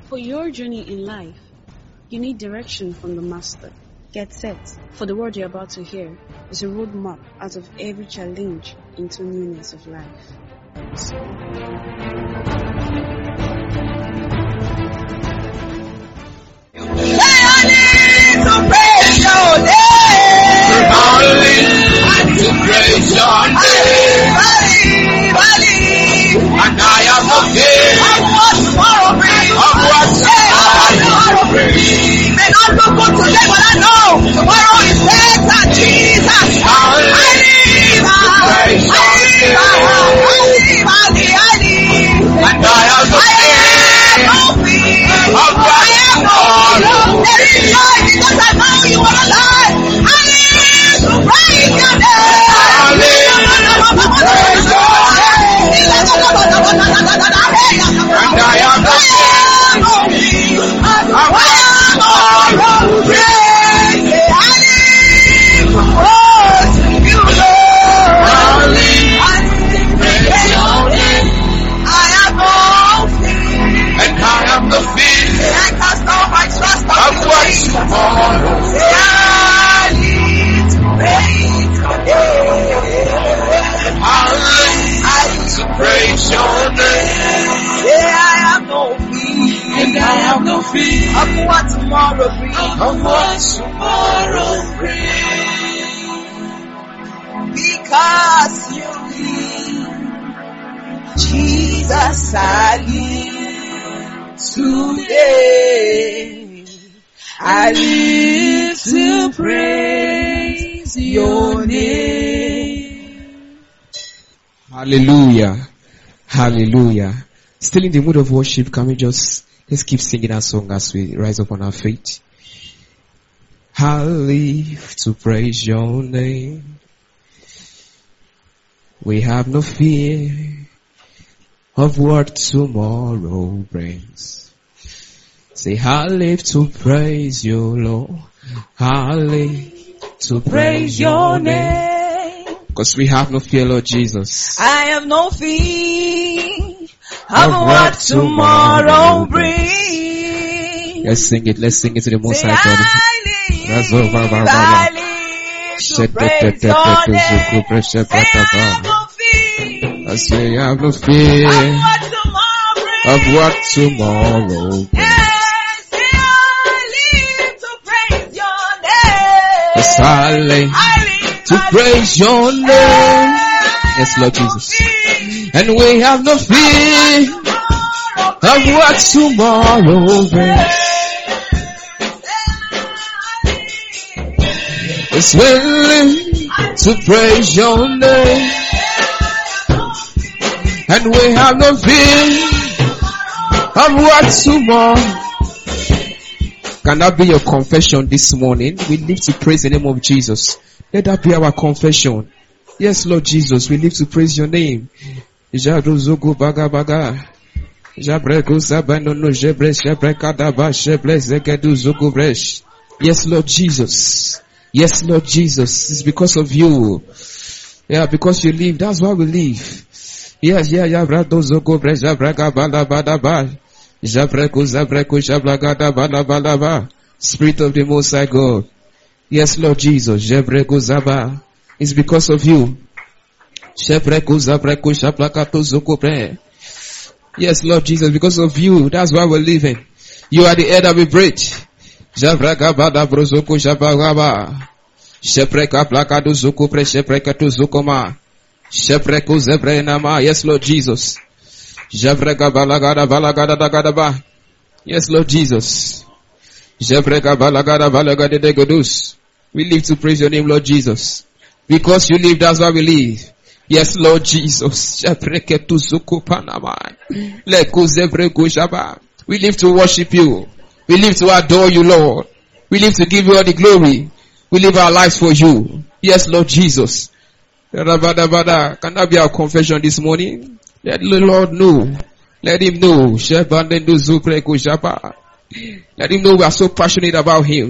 For your journey in life, you need direction from the Master. Get set, for the word you're about to hear is a roadmap out of every challenge into newness of life. And I am afraid of what tomorrow brings. May not look good today, but I know tomorrow is better. Jesus, I live. And I am afraid of what tomorrow brings. There is joy because I know you are alive. I live to praise your name. I live to praise your name. And I am the same of me. I am all praise. I live to worship you, Lord. I live to praise your name. I am all fear. And I am the fear. I cast all my trust on you. What's tomorrow? I live to praise your name. I live to praise your name. Yeah, I have no fear. And I have no fear of what tomorrow brings. Of what tomorrow brings. Because you live, Jesus, I live today. I live to praise your name. Hallelujah. Hallelujah. Still in the mood of worship, can we let's keep singing our song as we rise up on our feet. I live to praise your name. We have no fear of what tomorrow brings. Say, I live to praise you, Lord. I live to praise your name. Because we have no fear, Lord Jesus. I have no fear of what tomorrow brings. Let's sing it to the Most High God. I live to praise your name. Say, I have no fear. I say, I have no fear of what tomorrow brings. Yes, say, I live to praise your name. Yes, I live to praise your name. Yes, Lord Jesus. And we have no fear of what tomorrow brings. It's willing to praise your name. And we have no fear of what tomorrow. Can that be your confession this morning? We live to praise the name of Jesus. Let that be our confession. Yes, Lord Jesus, we live to praise your name. Yes, Lord Jesus. Yes, Lord Jesus. It's because of you. Yeah, because you live. That's why we live. Yes, Spirit of the Most High God. Yes, Lord Jesus. It's because of you. Yes, Lord Jesus, because of you. That's why we're living. You are the air that we breathe. Yes, Lord Jesus. Yes, Lord Jesus. We live to praise your name, Lord Jesus. Because you live, that's why we live. Yes, Lord Jesus. We live to worship you. We live to adore you, Lord. We live to give you all the glory. We live our lives for you. Yes, Lord Jesus. Can that be our confession this morning? Let the Lord know. Let him know. Let him know we are so passionate about him.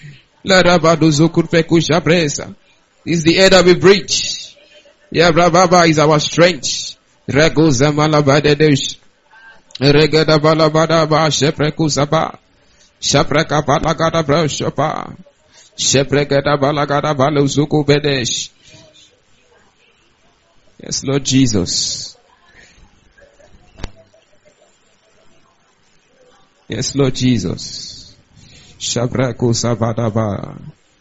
Is the air that we breathe. Yeah, Baba is our strength. Regada balabada ba sheprekusaba. Shapreka balagada bra shopa. Shepregada balagada baluzuku bedesh. Yes, Lord Jesus. Yes, Lord Jesus. Shaprekusabadaba.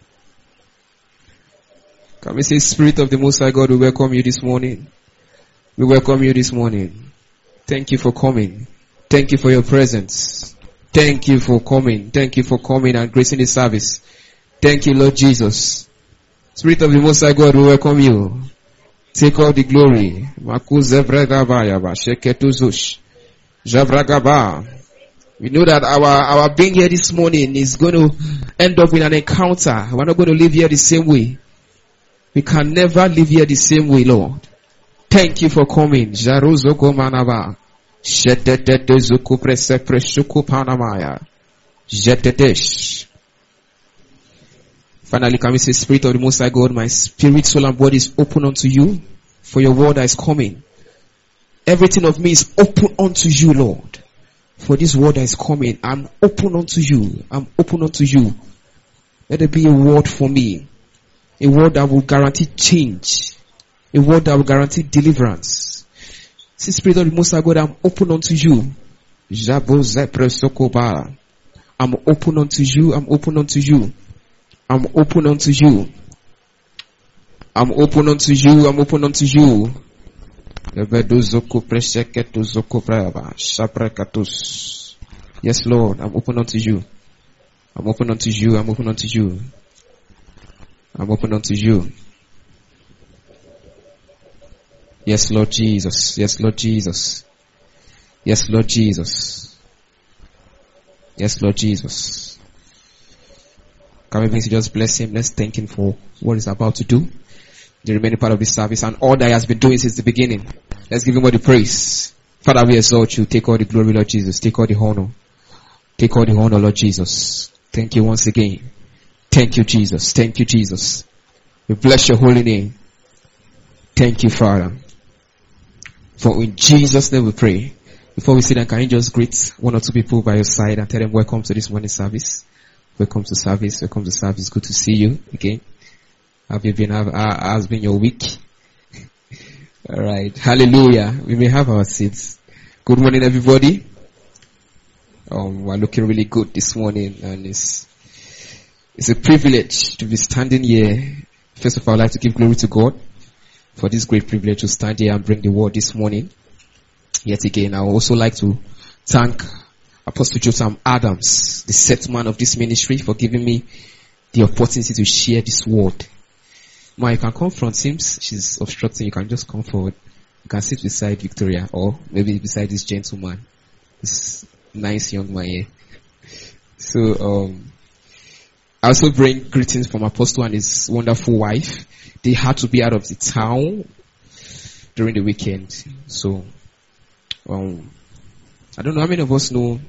Can we say, Spirit of the Most High God, we welcome you this morning. We welcome you this morning. Thank you for coming. Thank you for your presence. Thank you for coming. Thank you for coming and gracing the service. Thank you, Lord Jesus. Spirit of the Most High God, we welcome you. Take all the glory. We know that our being here this morning is going to end up in an encounter. We're not going to live here the same way. We can never live here the same way, Lord. Thank you for coming. Jaruzoko manaba. Shetetetezuku presepreshuku panamaya. Jetetesh. Finally, can we say, Spirit of the Most High God, my spirit, soul, and body is open unto you for your word that is coming. Everything of me is open unto you, Lord. For this word that is coming, I'm open unto you. I'm open unto you. Let it be a word for me. A word that will guarantee change. A word that will guarantee deliverance. See, Spirit of the Most High God, I'm open unto you. I'm open unto you. I'm open unto you. I'm open unto you. I'm open unto you. I'm open unto you. Yes, Lord, I'm open unto you. I'm open unto you. I'm open unto you. I'm open unto you. Yes, Lord Jesus. Yes, Lord Jesus. Yes, Lord Jesus. Yes, Lord Jesus. Can we please just bless him? Let's thank him for what he's about to do, the remaining part of this service, and all that he has been doing since the beginning. Let's give him all the praise. Father, we exalt you. Take all the glory, Lord Jesus. Take all the honor. Take all the honor, Lord Jesus. Thank you once again. Thank you, Jesus. Thank you, Jesus. We bless your holy name. Thank you, Father. For in Jesus' name we pray. Before we sit down, can you just greet one or two people by your side and tell them welcome to this morning service? Welcome to service. Welcome to service. Good to see you again. Have you been? How's been your week? All right. Hallelujah. We may have our seats. Good morning, everybody. We're looking really good this morning, and it's a privilege to be standing here. First of all, I'd like to give glory to God for this great privilege to stand here and bring the word this morning. Yet again, I would also like to thank Apostle Jotham Adams, the set man of this ministry, for giving me the opportunity to share this word. Ma, you can come front. Seems she's obstructing. You can just come forward. You can sit beside Victoria, or maybe beside this gentleman, this nice young man here. So, I also bring greetings from Apostle and his wonderful wife. They had to be out of the town during the weekend. So, I don't know how many of us know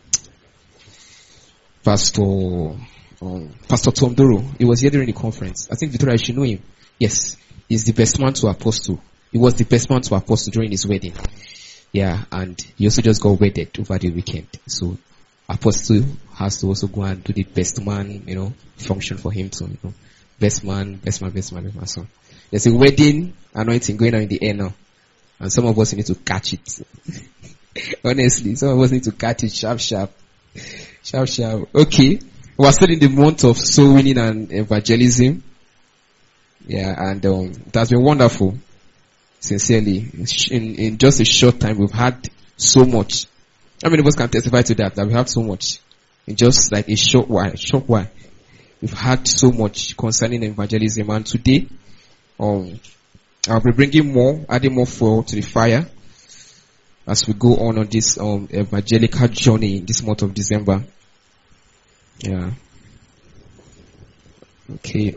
Pastor Tom Doro. He was here during the conference. I think Victoria, you should know him. Yes, he's the best man to Apostle. He was the best man to Apostle during his wedding. Yeah, and he also just got wedded over the weekend. So Apostle has to also go and do the best man, function for him to, best man. So there's a wedding anointing going on in the air now. And some of us need to catch it. Honestly, some of us need to catch it sharp. Okay. We're still in the month of soul winning and evangelism. Yeah, and it has been wonderful. Sincerely. In just a short time, we've had so much. How many of us can testify to that we have so much? In just like a short while. We've had so much concerning evangelism. And today, I'll be bringing more, adding more fuel to the fire as we go on this evangelical journey in this month of December. Yeah. Okay.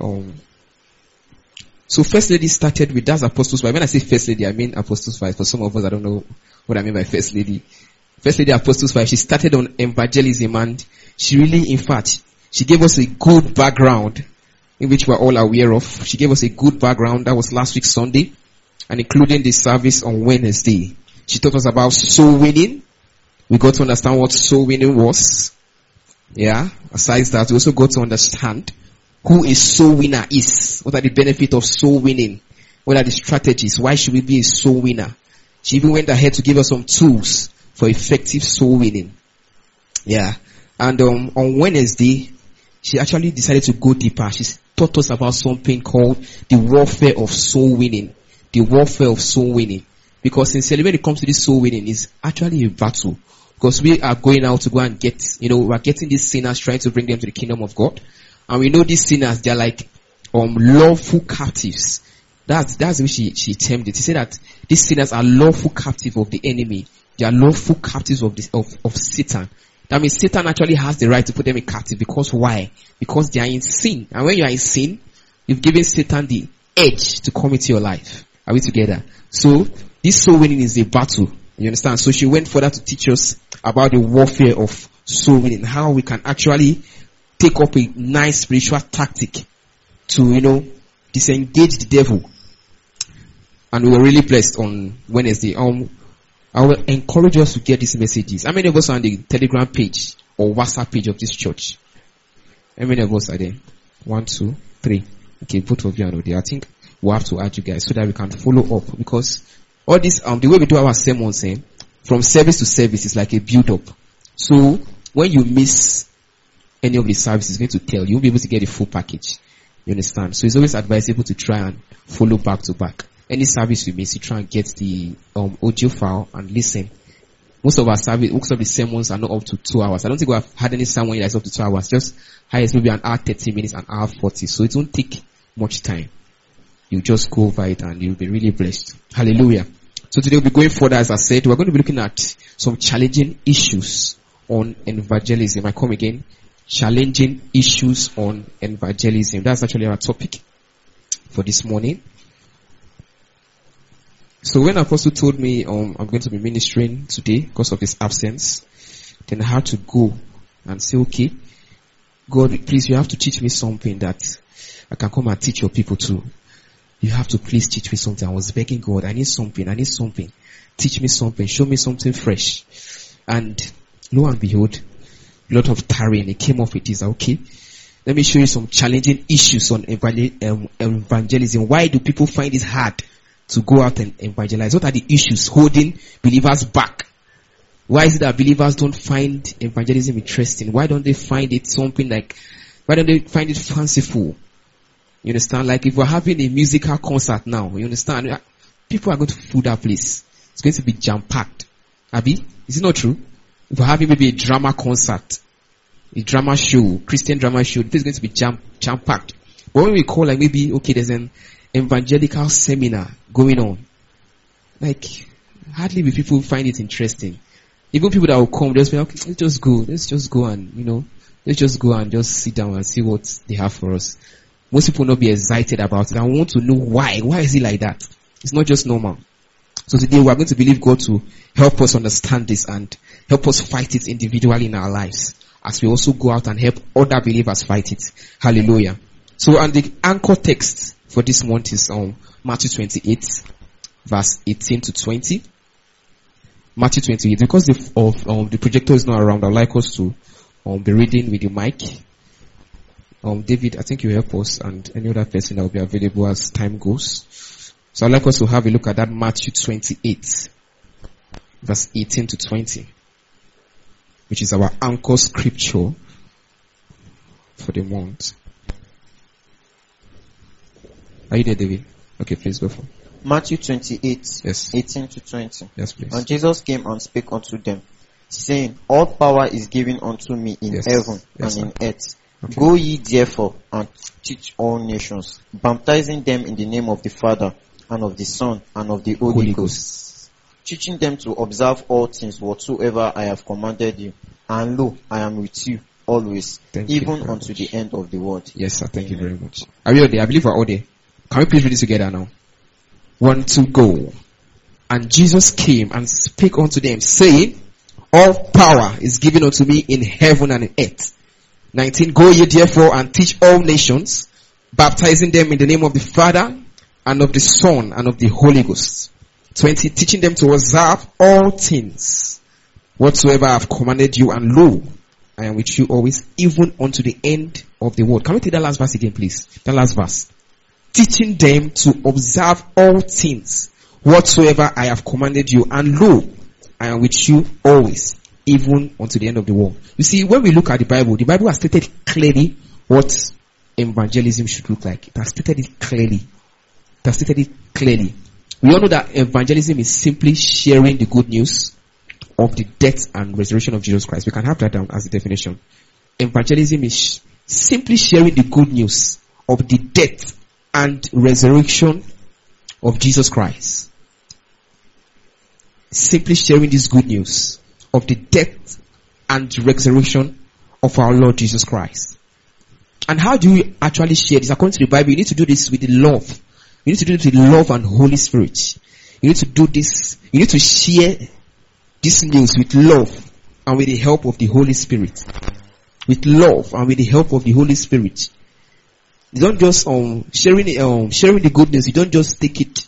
So First Lady started with, that's Apostles' Wife. When I say First Lady, I mean Apostles' Wife. For some of us, I don't know what I mean by First Lady. First Lady Apostles' Wife, she started on evangelism, and she really, in fact, she gave us a good background in which we're all aware of. She gave us a good background. That was last week Sunday, and including the service on Wednesday. She taught us about soul winning. We got to understand what soul winning was. Yeah. Aside that, we also got to understand who a soul winner is. What are the benefits of soul winning? What are the strategies? Why should we be a soul winner? She even went ahead to give us some tools for effective soul winning. Yeah. And on Wednesday, she actually decided to go deeper. She taught us about something called the warfare of soul winning. The warfare of soul winning. Because sincerely, when it comes to this soul winning, it's actually a battle. Because we are going out to go and get, we are getting these sinners, trying to bring them to the kingdom of God. And we know these sinners, they're like lawful captives. That's the way she termed it. She said that these sinners are lawful captives of the enemy. They are lawful captives of Satan. That means Satan actually has the right to put them in captive. Because why? Because they are in sin. And when you are in sin, you've given Satan the edge to come into your life. Are we together? So, this soul winning is a battle. You understand? So she went further to teach us about the warfare of soul winning. How we can actually take up a nice spiritual tactic to, disengage the devil. And we were really blessed on Wednesday. I will encourage us to get these messages. How many of us are on the Telegram page or WhatsApp page of this church? How many of us are there? 1, 2, 3. Okay, both of you are there. I think we'll have to add you guys so that we can follow up, because all this, the way we do our sermons, from service to service is like a build-up. So, when you miss any of the services, it's going to tell you. You won't be able to get the full package. You understand? So, it's always advisable to try and follow back to back. Any service you miss, you try and get the audio file and listen. Most of the sermons are not up to 2 hours. I don't think we've had any sermon that's up to 2 hours. Just highest maybe an hour 30 minutes, an hour 40. So, it won't take much time. You just go over it and you'll be really blessed. Hallelujah. So today we'll be going further, as I said. We're going to be looking at some challenging issues on evangelism. I come again. Challenging issues on evangelism. That's actually our topic for this morning. So when Apostle told me I'm going to be ministering today because of his absence, then I had to go and say, okay, God, please, you have to teach me something that I can come and teach your people too. You have to please teach me something. I was begging God, I need something. Teach me something. Show me something fresh. And lo and behold, a lot of tarrying. It came off with this. Okay, let me show you some challenging issues on evangelism. Why do people find it hard to go out and evangelize? What are the issues holding believers back? Why is it that believers don't find evangelism interesting? Why don't they find it why don't they find it fanciful? You understand? Like if we're having a musical concert now, you understand? People are going to fill that place. It's going to be jam-packed. Abi? Is it not true? If we're having maybe a drama concert, a drama show, Christian drama show, the place is going to be jam-packed. But when we call maybe, okay, there's an evangelical seminar going on, hardly will people find it interesting. Even people that will come, they'll say, okay, let's just go and, let's just go and just sit down and see what they have for us. Most people will not be excited about it. I want to know why. Why is it like that? It's not just normal. So today we are going to believe God to help us understand this and help us fight it individually in our lives, as we also go out and help other believers fight it. Hallelujah. So, and the anchor text for this month is Matthew 28, verse 18 to 20. Matthew 28. Because the projector is not around, I'd like us to be reading with the mic. David, I think you help us and any other person that will be available as time goes. So I'd like us to have a look at that Matthew 28, verse 18 to 20, which is our anchor scripture for the month. Are you there, David? Okay, please go for it. Matthew 28, Yes. 18 to 20. Yes, please. And Jesus came and spake unto them, saying, All power is given unto me in Yes. heaven Yes, and in earth. Okay. Go ye therefore and teach all nations, baptizing them in the name of the Father, and of the Son, and of the Holy Ghost, teaching them to observe all things whatsoever I have commanded you. And lo, I am with you always, Thank you even very unto much. the end of the world. Yes, sir. Thank you very much. Are we all there? I believe we're all there. Can we please read this together now? 1, 2, go. And Jesus came and spake unto them, saying, All power is given unto me in heaven and in earth. 19, go ye therefore and teach all nations, baptizing them in the name of the Father, and of the Son, and of the Holy Ghost. 20, teaching them to observe all things whatsoever I have commanded you, and lo, I am with you always, even unto the end of the world. Can we take that last verse again, please? That last verse. Teaching them to observe all things, whatsoever I have commanded you, and lo, I am with you always, even unto the end of the world. You see, when we look at the Bible has stated clearly what evangelism should look like. It has stated it clearly. We all know that evangelism is simply sharing the good news of the death and resurrection of Jesus Christ. We can have that down as a definition. Evangelism is simply sharing the good news of the death and resurrection of Jesus Christ. Simply sharing this good news of the death and resurrection of our Lord Jesus Christ. And how do we actually share this? According to the Bible, you need to do this with the love. You need to do it with love and Holy Spirit. You need to do this. You need to share this news with love and with the help of the Holy Spirit. With love and with the help of the Holy Spirit. You don't just sharing the good news. You don't just take it.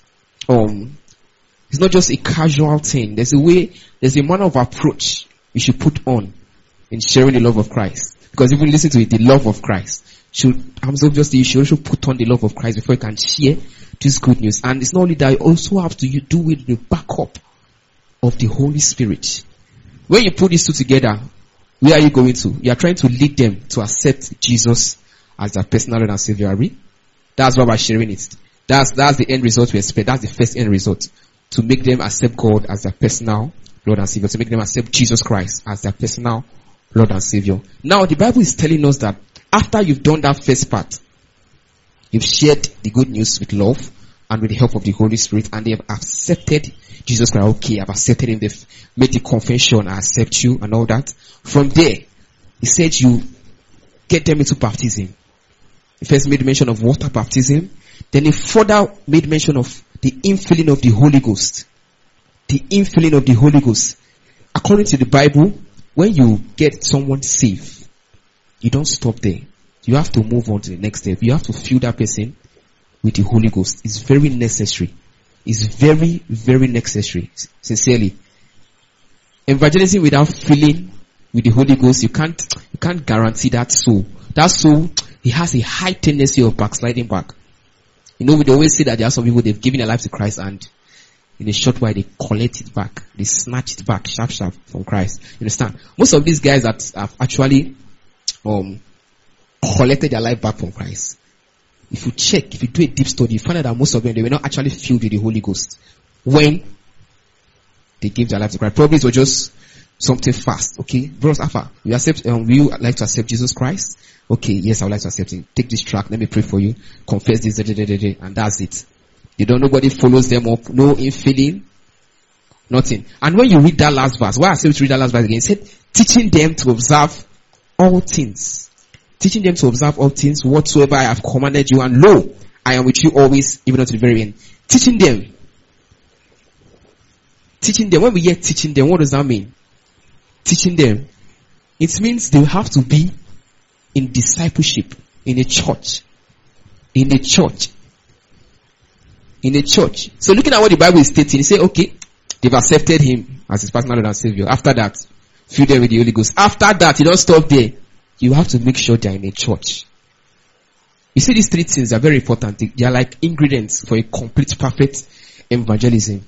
It's not just a casual thing. There's a manner of approach you should put on in sharing the love of Christ. Because if you listen to it, the love of Christ obviously you should also put on the love of Christ before you can share this good news. And it's not only that, you also have to do with the backup of the Holy Spirit. When you put these two together, where are you going to? You are trying to lead them to accept Jesus as their personal Lord and Savior. That's why we're sharing it. That's the end result we expect. That's the first end result. To make them accept God as their personal Lord and Savior. To make them accept Jesus Christ as their personal Lord and Savior. Now the Bible is telling us that after you've done that first part, you've shared the good news with love and with the help of the Holy Spirit, and they have accepted Jesus Christ. Okay, I've accepted him. They've made the confession, I accept you and all that. From there, he said you get them into baptism. He first made mention of water baptism. Then he further made mention of the infilling of the Holy Ghost. The infilling of the Holy Ghost. According to the Bible, when you get someone saved, you don't stop there. You have to move on to the next step. You have to fill that person with the Holy Ghost. It's very necessary. It's very, very necessary. Sincerely. Evangelism without filling with the Holy Ghost, you can't guarantee that soul. That soul, it has a high tendency of backsliding back. You know, we always say that there are some people, they've given their life to Christ, and in a short while they collect it back. They snatch it back sharp from Christ. You understand? Most of these guys that have actually collected their life back from Christ, if you do a deep study, you find out that most of them, they were not actually filled with the Holy Ghost when they gave their life to Christ. Probably it was just something fast. Okay, brothers, Alpha, will you like to accept Jesus Christ? Okay, yes, I would like to accept him. Take this track, let me pray for you. Confess this, and that's it. Nobody follows them up, no infilling, nothing. And when you read that last verse, why I say to read that last verse again, it said, teaching them to observe all things. Teaching them to observe all things, whatsoever I have commanded you, and lo, I am with you always, even unto the very end. Teaching them. When we hear teaching them, what does that mean? Teaching them. It means they have to be in discipleship, in a church. So looking at what the Bible is stating, it says, okay, they've accepted him as his personal Lord and Savior. After that, fill them with the Holy Ghost. After that, you don't stop there. You have to make sure they are in a church. You see, these three things are very important. They are like ingredients for a complete, perfect evangelism.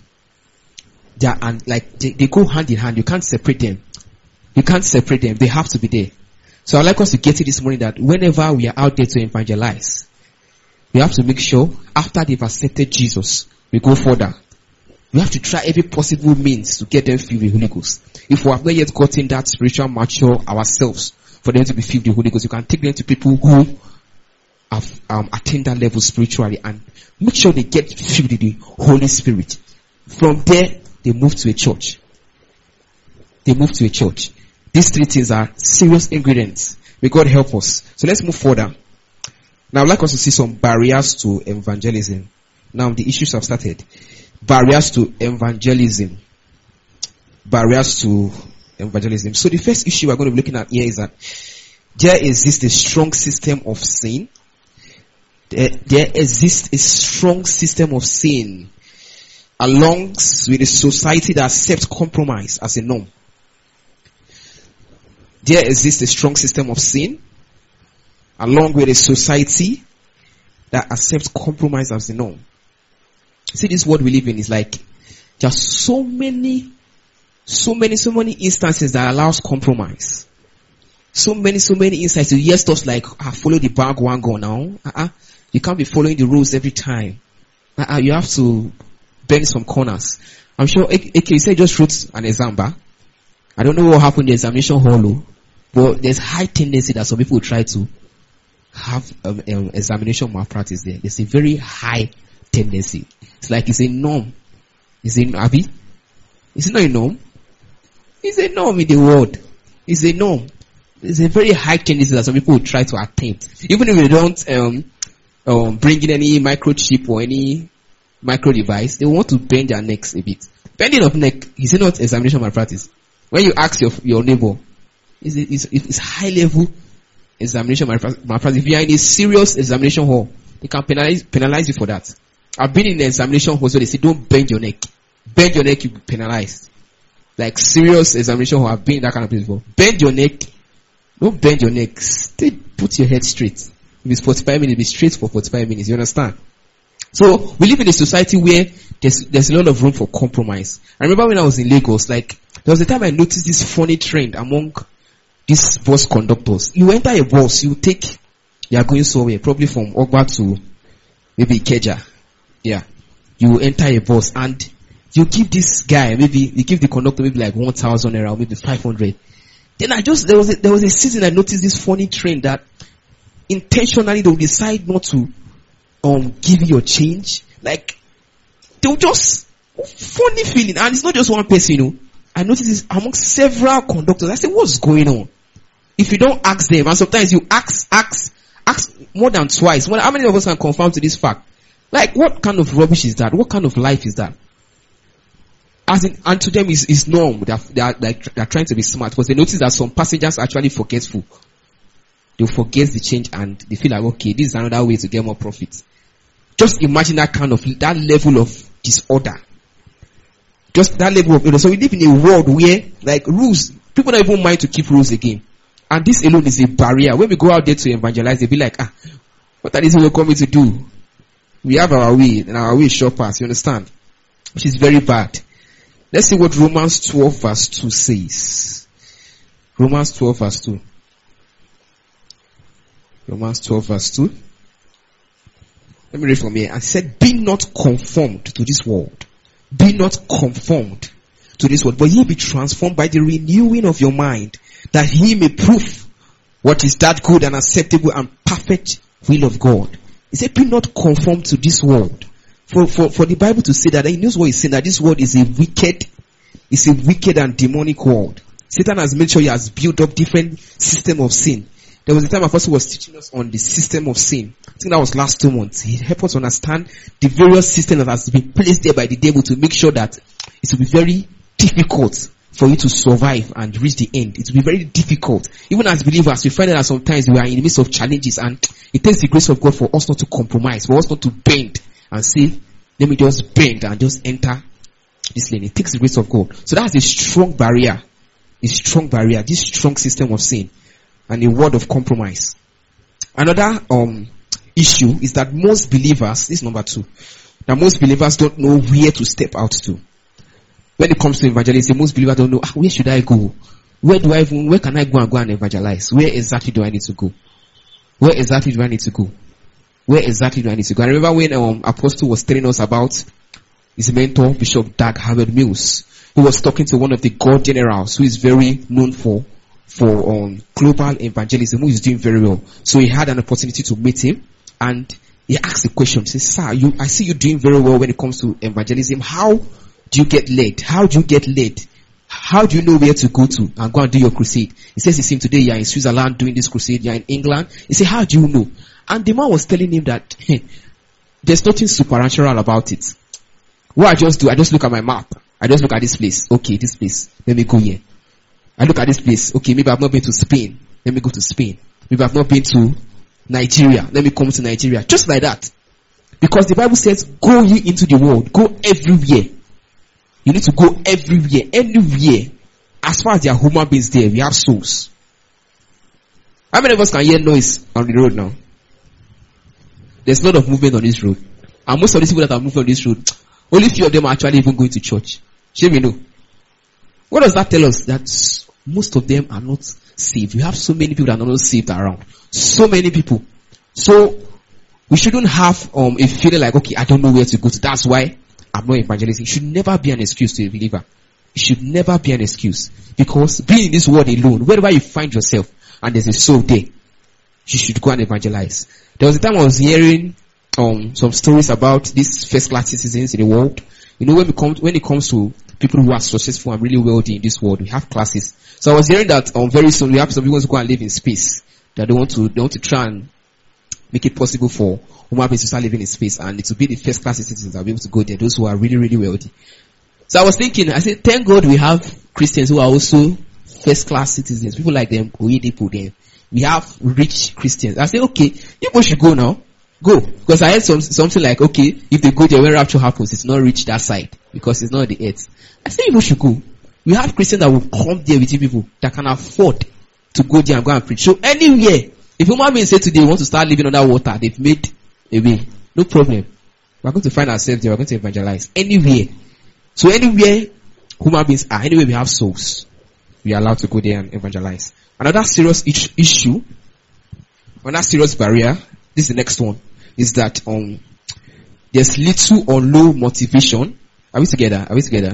They go hand in hand. You can't separate them. They have to be there. So I'd like us to get it this morning that whenever we are out there to evangelize, we have to make sure after they've accepted Jesus, we go further. We have to try every possible means to get them filled with the Holy Ghost. If we have not yet gotten that spiritual mature ourselves for them to be filled with the Holy Ghost, you can take them to people who have attained that level spiritually and make sure they get filled with the Holy Spirit. From there, they move to a church. These three things are serious ingredients. May God help us. So let's move further. Now I'd like us to see some barriers to evangelism. Now the issues have started. Barriers to evangelism. So the first issue we're going to be looking at here is that there exists a strong system of sin. There exists a strong system of sin along with a society that accepts compromise as a norm. there exists a strong system of sin, along with a society that accepts compromise as the norm. See, this world we live in is like, there are so many instances that allows compromise. So many instances. You hear stuff like, follow the bag one go now. You can't be following the rules every time. You have to bend some corners. I'm sure AK said just wrote an exam back. I don't know what happened in the examination hall, but there's high tendency that some people try to have examination malpractice there. There's a very high tendency. It's like it's a norm. Is it not a norm? It's a norm in the world. It's a norm. There's a very high tendency that some people will try to attempt. Even if they don't bring in any microchip or any micro device, they want to bend their necks a bit. Bending of neck is not examination malpractice. When you ask your neighbor, it's high level examination malpractice. If you are in a serious examination hall, they can penalize you for that. I've been in the examination hall, so they say don't bend your neck. Bend your neck, you'll be penalized. Like serious examination hall, I've been in that kind of place before. Bend your neck. Don't bend your neck. Stay, put your head straight. If it's 45 minutes, be straight for 45 minutes. You understand? So, we live in a society where there's a lot of room for compromise. I remember when I was in Lagos, like, there was a time I noticed this funny trend among these bus conductors. You enter a bus, you are going somewhere, probably from Ogba to maybe Ikeja. Yeah. You enter a bus and you give this guy, you give the conductor maybe like 1,000 naira or maybe 500. Then there was a season I noticed this funny trend that intentionally they'll decide not to give you your change. Like, they'll just, funny feeling. And it's not just one person, I noticed this among several conductors. I said, what's going on? If you don't ask them, and sometimes you ask more than twice. How many of us can confirm to this fact? Like, what kind of rubbish is that? What kind of life is that? And to them is norm. They are trying to be smart, because they notice that some passengers are actually forgetful. They'll forget the change and they feel like, okay, this is another way to get more profit. Just imagine that level of disorder. Just that level of, so we live in a world where, like, rules, people don't even mind to keep rules again. And this alone is a barrier. When we go out there to evangelize, they'll be like, what are these people coming to do? We have our way, and our way is short pass, you understand? Which is very bad. Let's see what Romans 12 verse 2 says. Romans 12 verse 2. Romans 12 verse 2. Let me read from here. And said, be not conformed to this world. Be not conformed to this world, but ye be transformed by the renewing of your mind, that ye may prove what is that good and acceptable and perfect will of God. He said, be not conformed to this world. For the Bible to say that, he knows what he's saying, that this world is a wicked and demonic world. Satan has made sure he has built up different system of sin. There was a time Apostle was teaching us on the system of sin. I think that was last 2 months. He helped us understand the various systems that has been placed there by the devil to make sure that it will be very difficult for you to survive and reach the end. It will be very difficult. Even as believers, we find that sometimes we are in the midst of challenges, and it takes the grace of God for us not to compromise, for us not to bend and say, let me just bend and just enter this lane. It takes the grace of God. So that's a strong barrier. This strong system of sin. And a word of compromise. Another issue is that most believers, this is number 2, that most believers don't know where to step out to. When it comes to evangelism, most believers don't know, where should I go? Where can I go and evangelize? Where exactly do I need to go? I remember when Apostle was telling us about his mentor, Bishop Dag Heward-Mills, who was talking to one of the God generals who is very known for global evangelism, who is doing very well. So he had an opportunity to meet him, and he asked the question, he says, sir, I see you doing very well when it comes to evangelism. How do you get led? How do you know where to go to and go and do your crusade? He says, you see, today you are in Switzerland doing this crusade, you are in England. He said, how do you know? And the man was telling him that there's nothing supernatural about it. What I just look at my map. I just look at this place. Okay, this place. Let me go here. I look at this place. Okay, maybe I've not been to Spain. Let me go to Spain. Maybe I've not been to Nigeria. Let me come to Nigeria. Just like that. Because the Bible says, go ye into the world. Go everywhere. You need to go everywhere. Anywhere. As far as there are human beings there, we have souls. How many of us can hear noise on the road now? There's a lot of movement on this road. And most of these people that are moving on this road, only few of them are actually even going to church. Shame you know. What does that tell us? That most of them are not saved. We have so many people that are not saved around. So many people. So, we shouldn't have a feeling like, okay, I don't know where to go to. That's why I'm not evangelizing. It should never be an excuse to a believer. It should never be an excuse. Because being in this world alone, wherever you find yourself, and there's a soul there, you should go and evangelize. There was a time I was hearing some stories about these first class citizens in the world. You know, when it comes to people who are successful and really wealthy in this world, we have classes. So I was hearing that very soon we have some people who go and live in space. That they want to try and make it possible for human beings to start living in space, and it will be the first class citizens that will be able to go there, those who are really, really wealthy. So I was thinking, I said, thank God we have Christians who are also first class citizens. People like them, we have rich Christians. I said, okay, you both should go now. Go. Because I heard something like, okay, if they go there when rapture happens, it's not reach that side. Because it's not the earth. I said, you both should go. We have Christians that will come there with you people that can afford to go there and go and preach. So anywhere, if human beings say today we want to start living under water, they've made a way. No problem. We're going to find ourselves there. We're going to evangelize. Anywhere. So anywhere human beings are, anywhere we have souls, we are allowed to go there and evangelize. Another serious issue, another serious barrier, this is the next one, is that there's little or no motivation. Are we together?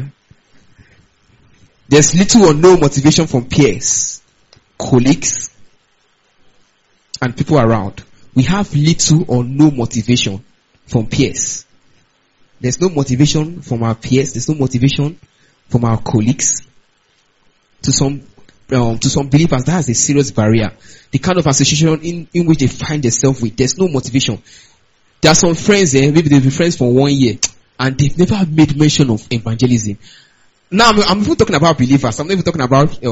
There's little or no motivation from peers, colleagues, and people around. We have little or no motivation from peers. There's no motivation from our peers. There's no motivation from our colleagues. To some believers, that is a serious barrier. The kind of association in which they find themselves with, there's no motivation. There are some friends there, maybe they've been friends for 1 year, and they've never made mention of evangelism. Now, I'm even talking about believers. I'm not even talking about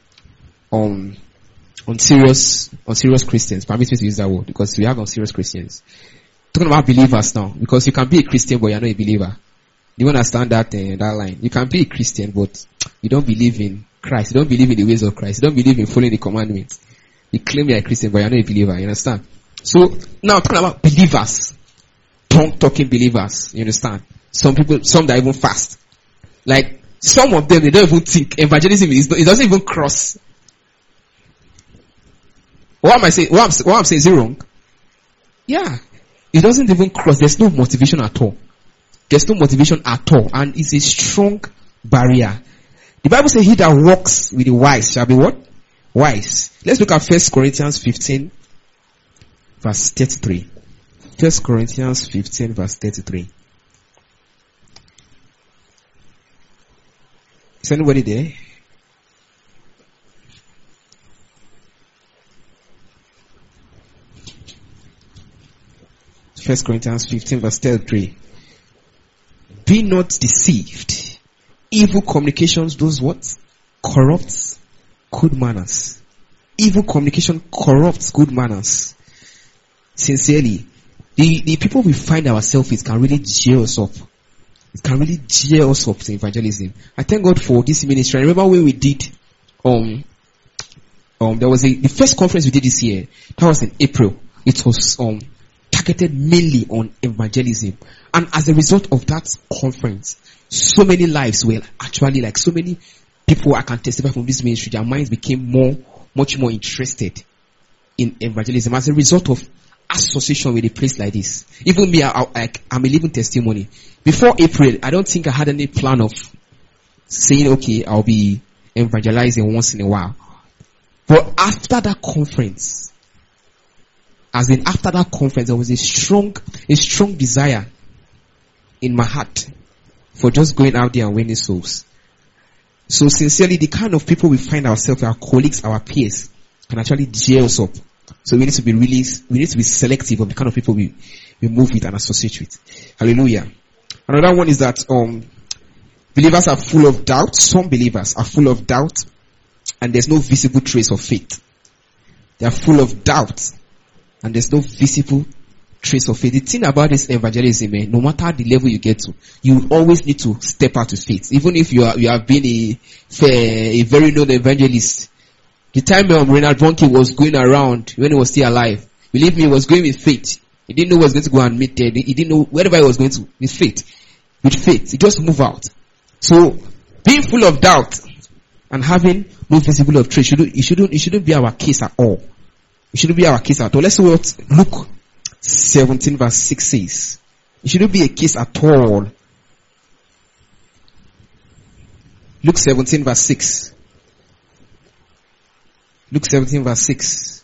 on serious Christians. Permit me to use that word, because we have unserious Christians. Talking about believers now, because you can be a Christian but you're not a believer. You understand that line? You can be a Christian but you don't believe in Christ. You don't believe in the ways of Christ. You don't believe in following the commandments. You claim you're a Christian but you're not a believer. You understand? So now talking about believers, tongue-talking believers. You understand? Some that even fast. Like some of them, they don't even think evangelism it doesn't even cross. What I'm saying is it wrong? Yeah. It doesn't even cross. There's no motivation at all. There's no motivation at all. And it's a strong barrier. The Bible says he that walks with the wise shall be what? Wise. Let's look at 1 Corinthians 15 verse 33. 1 Corinthians 15 verse 33. Is anybody there? First Corinthians 15 verse 33. Be not deceived. Evil communications, those what? Corrupts good manners. Evil communication corrupts good manners. Sincerely, the people we find ourselves with can really cheer us up. It can really cheer us up to evangelism. I thank God for this ministry. I remember when we did, there was the first conference we did this year. That was in April. It was, targeted mainly on evangelism. And as a result of that conference, so many lives were actually, like so many people I can testify from this ministry, their minds became much more interested in evangelism as a result of association with a place like this. Even me, I'm a living testimony. Before April, I don't think I had any plan of saying, okay, I'll be evangelizing once in a while. But after that conference, there was a strong desire in my heart for just going out there and winning souls. So sincerely, the kind of people we find ourselves, our colleagues, our peers, can actually cheer us up. So we need to be selective of the kind of people we move with and associate with. Hallelujah. Another one is that believers are full of doubt. Some believers are full of doubt, and there's no visible trace of faith. They are full of doubt, and there's no visible trace of faith. The thing about this evangelism, no matter the level you get to, you always need to step out to faith. Even if you have been a very known evangelist, The time Reinhard Bonnke was going around when he was still alive, believe me, he was going with faith. He didn't know he was going to go and meet there. He didn't know wherever he was going to. With faith. With faith. He just moved out. So, being full of doubt and having no visible of truth, it shouldn't be our case at all. It shouldn't be our case at all. Let's see what Luke 17 verse 6 says. It shouldn't be a case at all. Luke 17 verse 6. Luke 17 verse 6.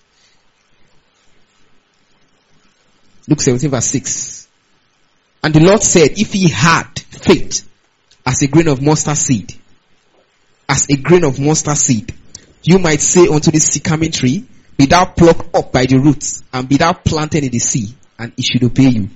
Luke 17 verse 6. And the Lord said, if ye had faith as a grain of mustard seed, you might say unto this sycamore tree, be thou plucked up by the roots, and be thou planted in the sea, and it should obey you.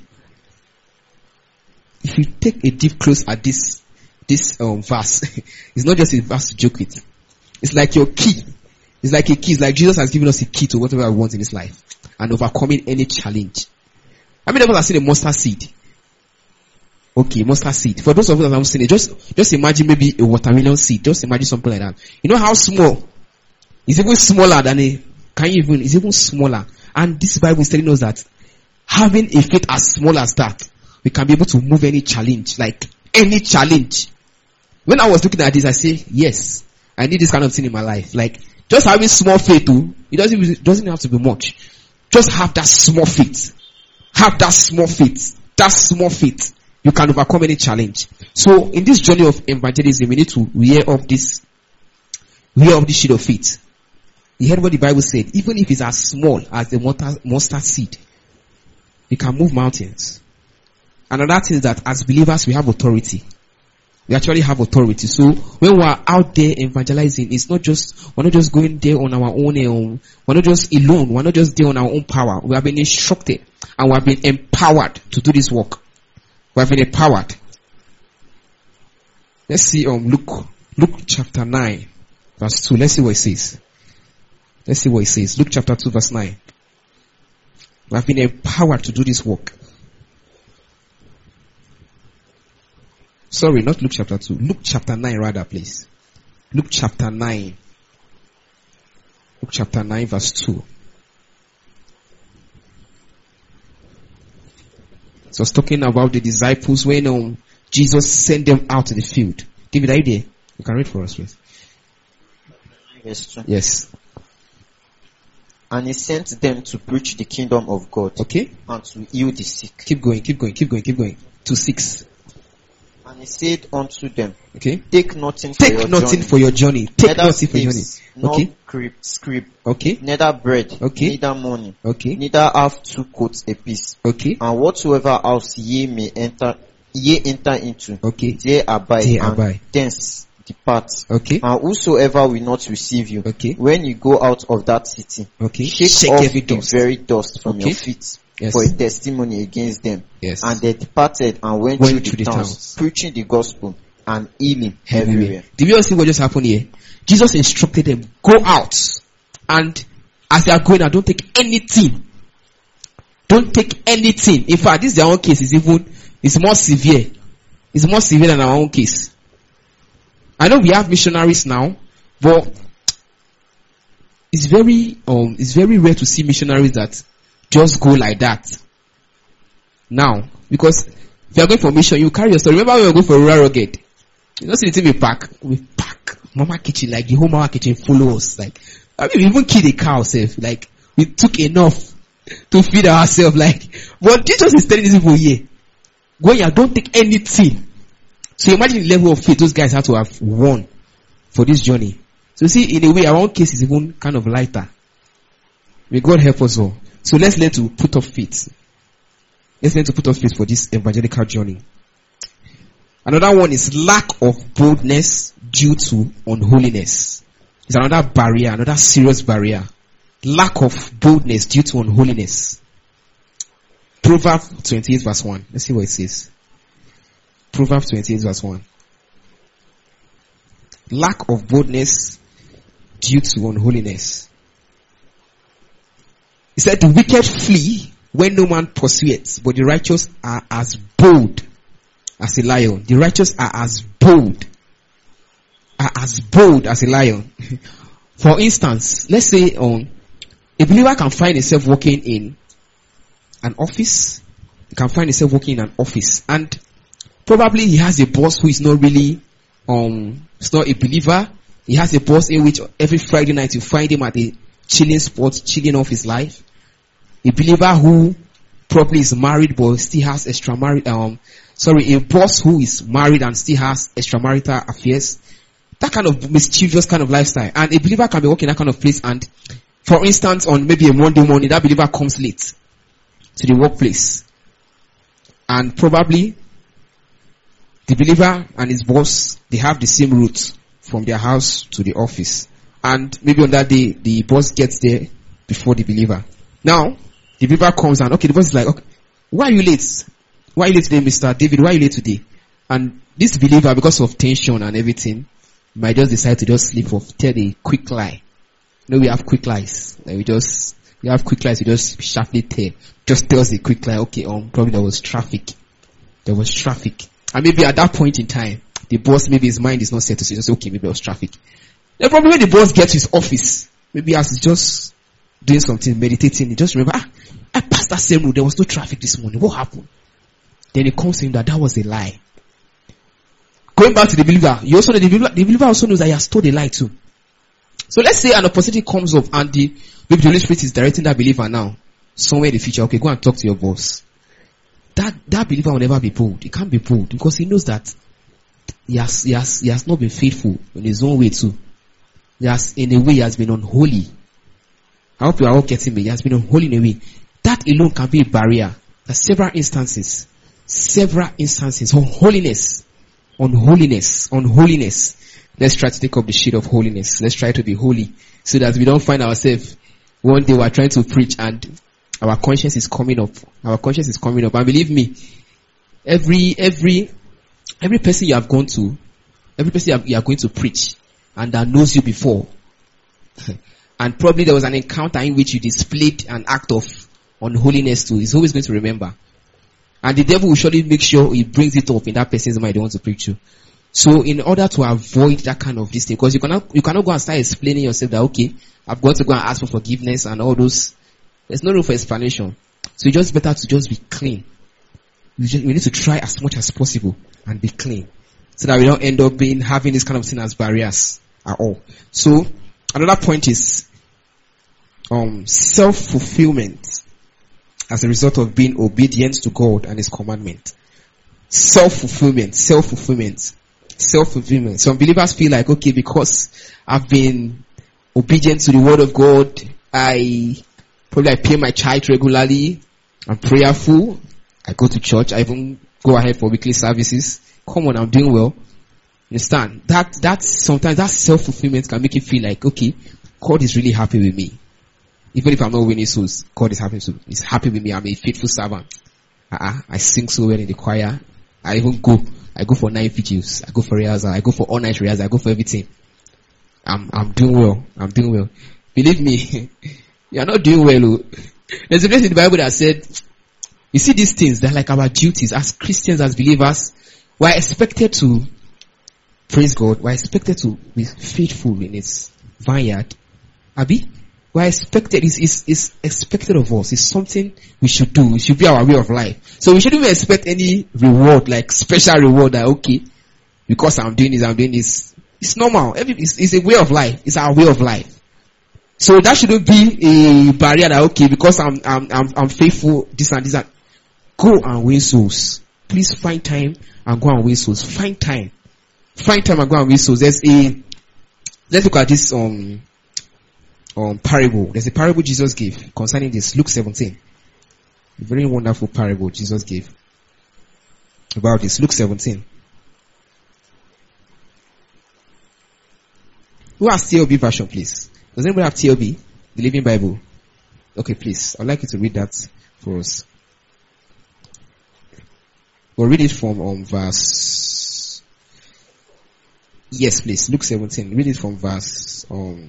If you take a deep close at this verse, it's not just a verse to joke with. It's like your key. It's like a key. It's like Jesus has given us a key to whatever we want in this life, and overcoming any challenge. How many of us have seen a mustard seed? Okay, mustard seed. For those of us that haven't seen it, just imagine maybe a watermelon seed. Just imagine something like that. You know how small? It's even smaller than it's even smaller. And this Bible is telling us that having a faith as small as that, we can be able to move any challenge, like any challenge. When I was looking at this, I say, yes, I need this kind of thing in my life. Like, just having small faith too, it doesn't have to be much. Just have that small faith. Have that small faith. That small faith. You can overcome any challenge. So, in this journey of evangelism, we need to wear up this shield of faith. You heard what the Bible said. Even if it's as small as the mustard seed, you can move mountains. Another thing is that as believers, we have authority. We actually have authority. So when we're out there evangelizing, we're not just going there on our own. We're not just alone. We're not just there on our own power. We have been instructed and we have been empowered to do this work. We have been empowered. Let's see Luke chapter 9 verse 2. Let's see what it says. Luke chapter 2 verse 9. We have been empowered to do this work. Sorry, not Luke chapter 2. Luke chapter 9 rather, please. Luke chapter 9. Luke chapter 9 verse 2. So it's talking about the disciples when Jesus sent them out to the field. David, are you there? You can read for us, please. Yes, sir. Yes. And he sent them to preach the kingdom of God. Okay. And to heal the sick. Keep going. To 6. And he said unto them, okay, take nothing for your journey. Take nothing for your journey. Okay. Nor scrip. Okay. Neither bread. Okay. Neither money. Okay. Neither have 2 coats apiece. Okay. And whatsoever house ye enter into. Okay. There abide. And thence depart. Okay. And whosoever will not receive you. Okay. When you go out of that city. Okay. Shake off the very dust from your feet. Yes. For a testimony against them. Yes. And they departed and went through the towns, preaching the gospel and healing everywhere. Did you all see what just happened here? Jesus instructed them, go out, and as they are going out, don't take anything. Don't take anything. In fact, this their own case is more severe. It's more severe than our own case. I know we have missionaries now, but it's very rare to see missionaries that just go like that. Now, because if you are going for mission, you carry your story. Remember when we were going for rural rugged? You don't see the thing we pack mama kitchen, like the whole mama kitchen follow us. Like, I mean, we even killed a cow ourselves. Like, we took enough to feed ourselves. Like, but Jesus is telling these people here, go here, don't take anything. So imagine the level of faith those guys have to have won for this journey. So see, in a way, our own case is even kind of lighter. May God help us all. So let's learn to put up faith. Let's learn to put up faith for this evangelical journey. Another one is lack of boldness due to unholiness. It's another barrier, another serious barrier. Lack of boldness due to unholiness. Proverbs 28 verse 1. Let's see what it says. Proverbs 28 verse 1. Lack of boldness due to unholiness. He said, the wicked flee when no man pursueth, but the righteous are as bold as a lion. The righteous are as bold as a lion. For instance, let's say a believer can find himself working in an office. He can find himself working in an office, and probably he has a boss who is not really is not a believer. He has a boss in which every Friday night you find him at a chilling spot, chilling off his life. A believer who probably is married but still has a boss who is married and still has extramarital affairs. That kind of mischievous kind of lifestyle. And a believer can be working in that kind of place, and for instance, on maybe a Monday morning, that believer comes late to the workplace. And probably the believer and his boss, they have the same route from their house to the office. And maybe on that day, the boss gets there before the believer. Now, the believer comes and, the boss is like, okay, why are you late? Why are you late today, Mr. David? Why are you late today? And this believer, because of tension and everything, might just decide to just sleep off, tell a quick lie. We have quick lies. We have quick lies, we just sharply tell. Just tells a quick lie, probably there was traffic. And maybe at that point in time, the boss, maybe his mind is not set to say, maybe there was traffic. Then probably when the boss gets to his office, maybe as he's just doing something, meditating, he just remember, I passed that same road, there was no traffic this morning, what happened? Then it comes to him that was a lie. Going back to the believer, the believer also knows that he has told a lie too. So let's say an opportunity comes up and maybe the Holy Spirit is directing that believer now, somewhere in the future, go and talk to your boss. That believer will never be bold. He can't be bold because he knows that he has not been faithful in his own way too. In a way, he has been unholy. I hope you are all getting me. He has been unholy in a way. That alone can be a barrier. There's several instances on holiness. Let's try to take up the sheet of holiness. Let's try to be holy so that we don't find ourselves one day we're trying to preach and our conscience is coming up. And believe me, every person you have gone to, every person you are going to preach and that knows you before, and probably there was an encounter in which you displayed an act of unholiness too, is always going to remember. And the devil will surely make sure he brings it up in that person's mind they want to preach to. So in order to avoid that kind of this thing, because you cannot go and start explaining yourself that, I've got to go and ask for forgiveness and all those. There's no room for explanation. So it's just better to just be clean. We need to try as much as possible and be clean, so that we don't end up having this kind of thing as barriers at all. So another point is self-fulfillment as a result of being obedient to God and His commandment. Self-fulfillment. Some believers feel like, because I've been obedient to the word of God, I pay my tithe regularly, I'm prayerful, I go to church, I even go ahead for weekly services. Come on, I'm doing well. You understand? Sometimes that self-fulfillment can make you feel like, God is really happy with me. Even if I'm not winning souls, God is happy with me. I'm a faithful servant. I sing so well in the choir. I go for night vigils. I go for rehearsal. I go for all night rehearsal. I go for everything. I'm doing well. Believe me, you are not doing well. There's a place in the Bible that said, you see these things, they're like our duties as Christians, as believers. We're expected to praise God. We're expected to be faithful in His vineyard. Abi? We're expected, it's expected of us. It's something we should do. It should be our way of life. So we shouldn't even expect any reward, like special reward that, because I'm doing this. It's normal. It's a way of life. It's our way of life. So that shouldn't be a barrier that, because I'm faithful, this and this. Go and win souls. Please find time and go and win souls. Find time and go and win souls. Let's look at this, parable. There's a parable Jesus gave concerning this. Luke 17. A very wonderful parable Jesus gave about this. Luke 17. Who has TLB version, please? Does anybody have TLB? The Living Bible. Okay, please. I'd like you to read that for us. We'll read it from verse. Yes, please. Luke 17. Read it from verse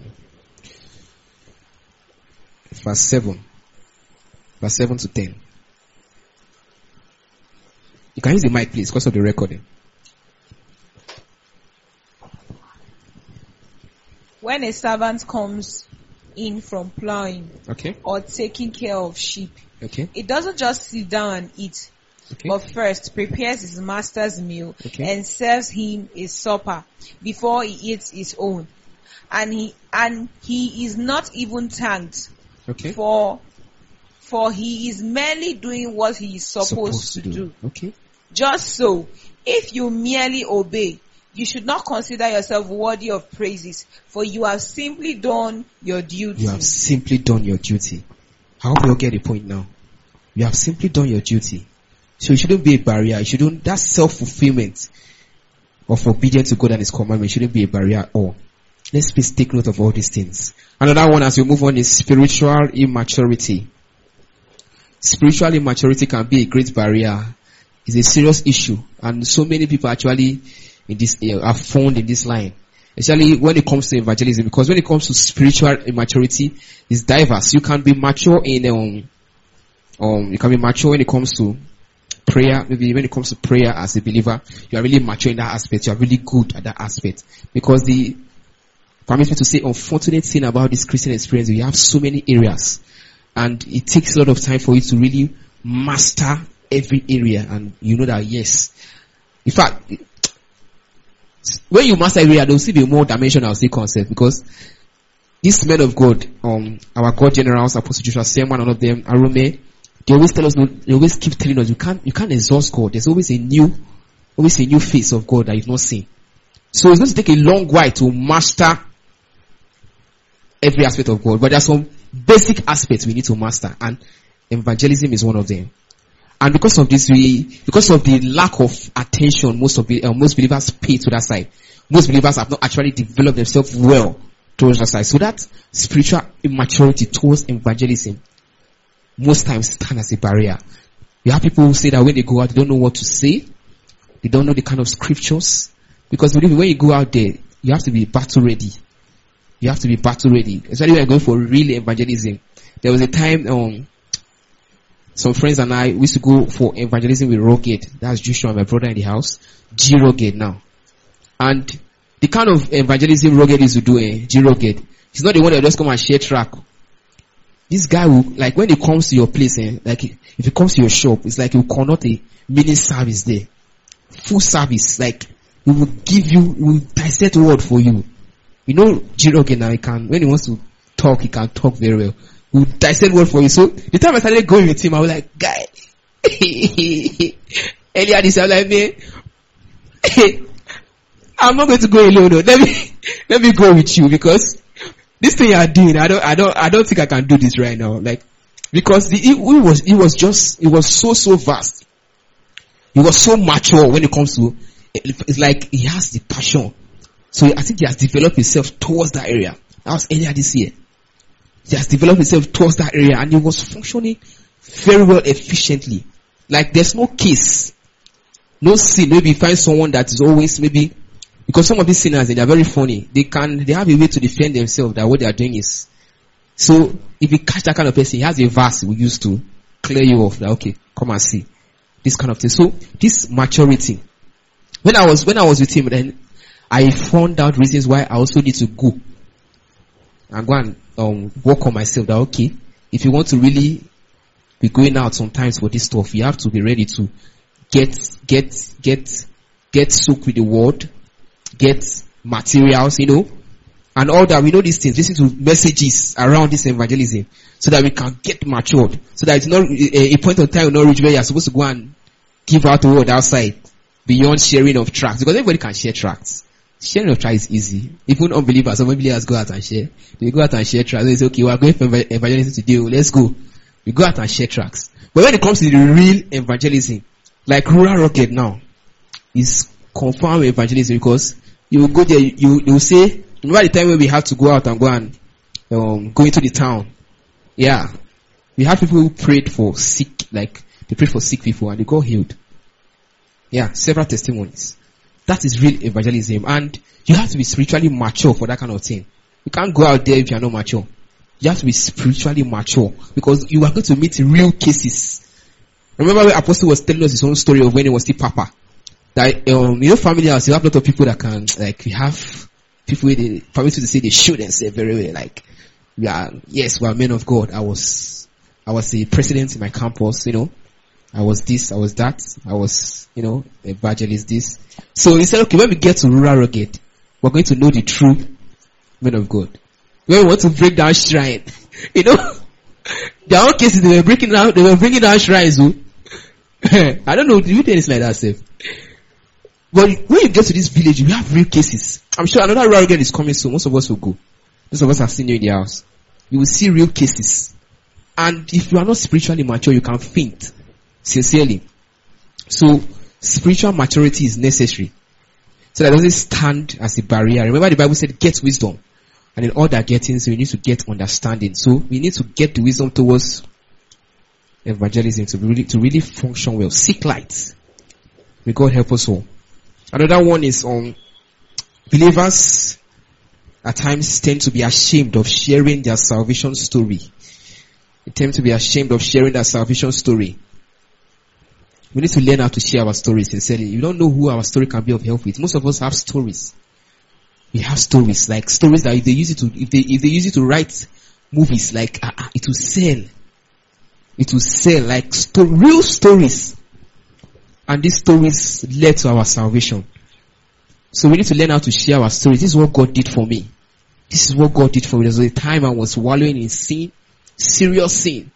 7. Verse 7 to 10. You can use the mic, please, because of the recording. when a servant comes in from plowing Okay. or taking care of sheep, Okay. it doesn't just sit down and eat, Okay. but first prepares his master's meal Okay. and serves him his supper before he eats his own. And he is not even thanked, Okay. for he is merely doing what he is supposed to do. Okay. Just so, if you merely obey, you should not consider yourself worthy of praises, for you have simply done your duty. You have simply done your duty. I hope you all get the point now. You have simply done your duty. So it shouldn't be a barrier. It shouldn't, that self-fulfillment of obedience to God and His commandment shouldn't be a barrier at all. Let's please take note of all these things. Another one as we move on is spiritual immaturity. Spiritual immaturity can be a great barrier. It's a serious issue. And so many people actually in this are found in this line. Especially when it comes to evangelism. Because when it comes to spiritual immaturity, it's diverse. You can be mature in, you can be mature when it comes to prayer. Maybe when it comes to prayer as a believer, you are really mature in that aspect. You are really good at that aspect. Because permit me to say, unfortunate thing about this Christian experience, we have so many areas. And it takes a lot of time for you to really master every area. And you know that, yes. In fact, when you master every area, there will still be more dimensional concept. Because these men of God, our God generals, Apostle Joshua Selman, one of them, Arome, they always tell us, they always keep telling us, you can't exhaust God. There's always a new face of God that you've not seen. So it's going to take a long while to master every aspect of God. But there are some basic aspects we need to master, and evangelism is one of them. And because of this, because of the lack of attention most believers pay to that side, most believers have not actually developed themselves well towards that side. So that spiritual immaturity towards evangelism most times stand as a barrier. You have people who say that when they go out, they don't know what to say. They don't know the kind of scriptures. Because when you go out there, you have to be battle ready. You have to be battle ready. Especially when you're going for real evangelism. There was a time, some friends and I, we used to go for evangelism with Rugged. That's Joshua, my brother in the house. G Rugged now. And the kind of evangelism Rugged is to do, G Rugged, he's not the one that just come and share track. This guy will, like when he comes to your place, like if he comes to your shop, it's like he will conduct a mini service there. Full service. Like, he will dissect word for you. You know, G Rugged now, when he wants to talk, he can talk very well. He will dissect word for you. So, the time I started going with him, I was like, guy, earlier this, I was like, man, I'm not going to go alone. No. Let me go with you, because this thing you are doing, I don't think I can do this right now. Like, because it was so vast. He was so mature when it comes to, it's like he has the passion. So I think he has developed himself towards that area. That was earlier this year. He has developed himself towards that area, and he was functioning very well, efficiently. Like there's no case, no sin. Maybe you find someone that is always maybe, because some of these sinners, they are very funny. They have a way to defend themselves that what they are doing is. So if you catch that kind of person, he has a verse we used to clear you off. That okay, come and see this kind of thing. So this maturity. When I was with him, then I found out reasons why I also need to go and go and work on myself. That okay, if you want to really be going out sometimes for this stuff, you have to be ready to get soaked with the word, get materials, and all that. We know these things. Listen to messages around this evangelism, so that we can get matured, so that it's not a point of time will not reach where you're supposed to go and give out the word outside beyond sharing of tracts, because everybody can share tracts. Sharing of tracts is easy. Even unbelievers, some unbelievers go out and share. They go out and share tracts. They say, okay, we are going for evangelism today. Let's go. We go out and share tracts. But when it comes to the real evangelism, like Rural Rocket now, is confirmed evangelism, because you will go there, you will say, remember the time when we had to go out and go into the town? Yeah. We had people who prayed for sick, like, they prayed for sick people and they got healed. Yeah, several testimonies. That is real evangelism, and you have to be spiritually mature for that kind of thing. You can't go out there if you are not mature. You have to be spiritually mature, because you are going to meet real cases. Remember when Apostle was telling us his own story of when he was still Papa? That, family house, you have a lot of people that can, like, we have people they permit to say they should and say very well, like, we are men of God. I was the president in my campus, I was this, I was that, I was, evangelist this. So he said, okay, when we get to rural rugged, we're going to know the true men of God. When we want to break down shrine, their own cases, they were bringing down shrines. I don't know, do you do anything like that, Seth? But when you get to this village, we have real cases. I'm sure another rural rugged is coming soon. Most of us will go. Most of us have seen you in the house. You will see real cases. And if you are not spiritually mature, you can faint. Sincerely. So, spiritual maturity is necessary. So that doesn't stand as a barrier. Remember the Bible said, get wisdom. And in all that getting, so we need to get understanding. So, we need to get the wisdom towards evangelism to really function well. Seek light. May God help us all. Another one is believers at times tend to be ashamed of sharing their salvation story. They tend to be ashamed of sharing their salvation story. We need to learn how to share our stories sincerely. You don't know who our story can be of help with. Most of us have stories. We have stories, like stories that if they use it to write movies, like it will sell. It will sell like real stories. And these stories led to our salvation. So we need to learn how to share our stories. This is what God did for me. This is what God did for me. There was a time I was wallowing in sin. Serious sin.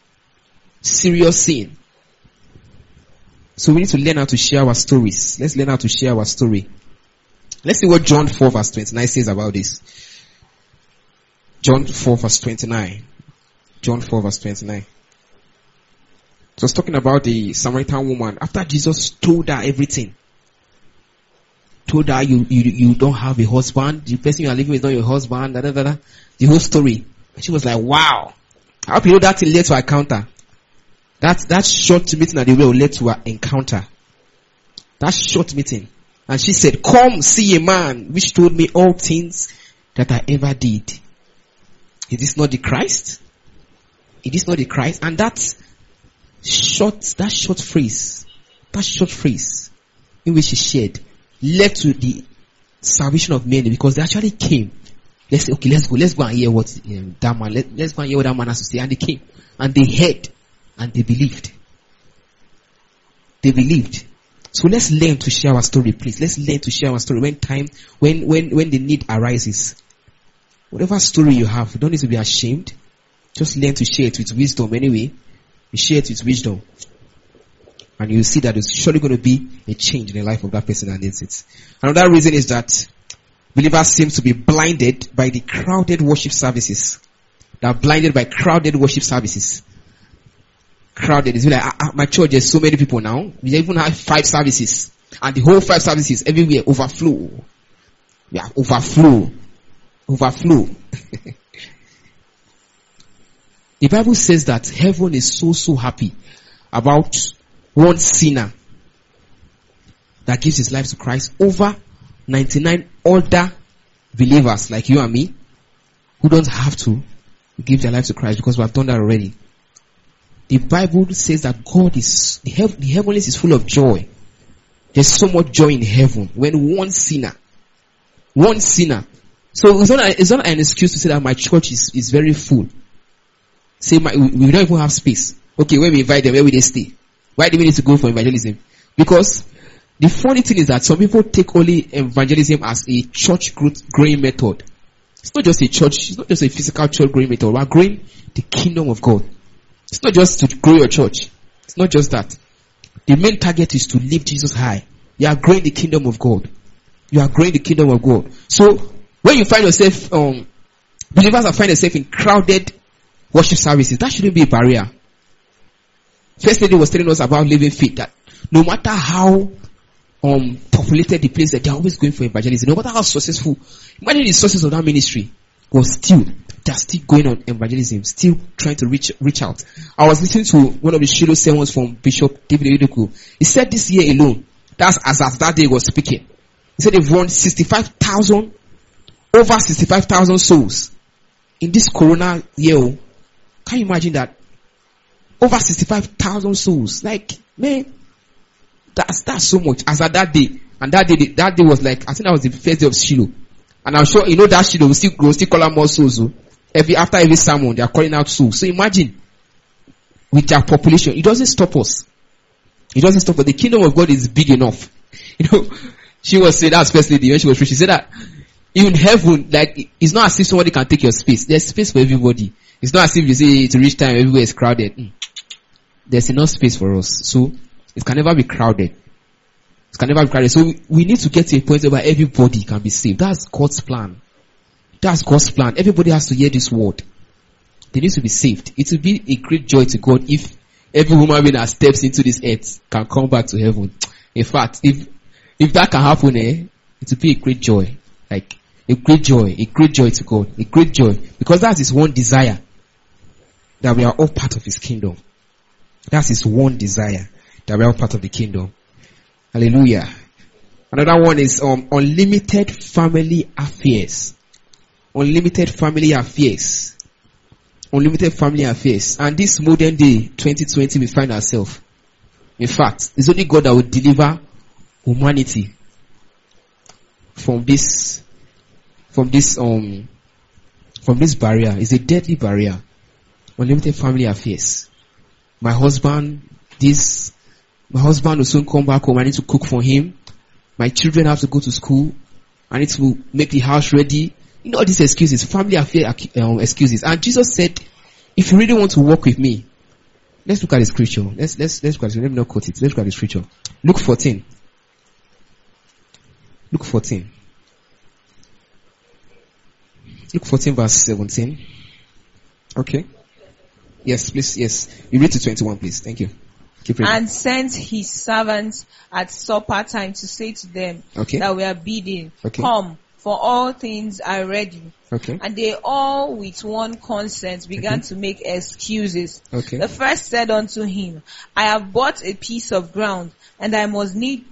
So we need to learn how to share our stories. Let's learn how to share our story. Let's see what John 4 verse 29 says about this. John 4 verse 29. John 4 verse 29. So it's talking about the Samaritan woman. After Jesus told her everything. Told her you don't have a husband. The person you are living with is not your husband. The whole story. And she was like, wow. I hope you know that thing led to an encounter. That short meeting at the well led to an encounter. That short meeting. And she said, come see a man which told me all things that I ever did. Is this not the Christ? Is this not the Christ? And that short phrase in which she shared led to the salvation of many, because they actually came. Let's say, okay, let's go and hear what that man, let's go and hear what that man has to say. And they came, and they heard, and they believed. They believed. So let's learn to share our story, please. Let's learn to share our story when the need arises. Whatever story you have, you don't need to be ashamed. Just learn to share it with wisdom anyway. You share it with wisdom. And you'll see that there's surely going to be a change in the life of that person that needs it. Another reason is that believers seem to be blinded by the crowded worship services. They are blinded by crowded worship services. Crowded. It's like, my church, there's so many people now. We even have 5 services. And the whole 5 services everywhere overflow. Yeah, overflow. The Bible says that heaven is so happy about one sinner that gives his life to Christ over 99 other believers like you and me who don't have to give their life to Christ, because we have done that already. The Bible says that the heavenlies is full of joy. There's so much joy in heaven when one sinner. So it's not an excuse to say that my church is very full. Say we don't even have space. Okay, when we invite them, where will they stay? Why do we need to go for evangelism? Because the funny thing is that some people take only evangelism as a church growing method. It's not just a church, it's not just a physical church growing method. We're growing the kingdom of God. It's not just to grow your church. It's not just that. The main target is to lift Jesus high. You are growing the kingdom of God. You are growing the kingdom of God. So, when you find yourself, believers are finding themselves in crowded worship services, that shouldn't be a barrier. First lady was telling us about Living Faith, that no matter how populated the place, that they're always going for evangelism. No matter how successful, imagine the success of that ministry was they're still going on evangelism, still trying to reach out. I was listening to one of the Shiloh sermons from Bishop David Oyedepo. He said this year alone, that's as of that day he was speaking, he said they've won over 65,000 souls in this corona year. Can you imagine that? Over 65,000 souls. Like, man, that's so much. As at that day. And that day was like, I think that was the first day of Shiloh. And I'm sure, that shit will still call out more souls. After every sermon, they are calling out souls. So imagine, with their population, it doesn't stop us. It doesn't stop us. The kingdom of God is big enough. She was saying that, especially when she was preaching. She said that, even heaven, like, it's not as if somebody can take your space. There's space for everybody. It's not as if you say to reach time, everywhere is crowded. There's enough space for us. So, it can never be crowded. It can never be crowded. So, we need to get to a point where everybody can be saved. That's God's plan. That's God's plan. Everybody has to hear this word. They need to be saved. It will be a great joy to God if every woman being that steps into this earth can come back to heaven. In fact, if that can happen, it will be a great joy. Like, a great joy to God. A great joy. Because that's his one desire. That we are all part of his kingdom. That's his one desire. That we are all part of the kingdom. Hallelujah. Another one is unlimited family affairs. Unlimited family affairs. Unlimited family affairs. And this modern day, 2020, we find ourselves. In fact, it's only God that will deliver humanity from this barrier. It's a deadly barrier. Unlimited family affairs. My husband will soon come back home. I need to cook for him. My children have to go to school. I need to make the house ready. All these excuses, family affair excuses. And Jesus said, if you really want to walk with me, let's look at the scripture. Let's look at it. Let me not quote it. Let's look at the scripture. Luke 14. Luke 14. Luke 14 verse 17. Okay. Yes, please. Yes. You read to 21, please. Thank you. Keep reading. And sent his servants at supper time to say to them that we are bidden, come, for all things are ready. Okay. And they all with one consent began to make excuses. Okay. The first said unto him, I have bought a piece of ground, and I must need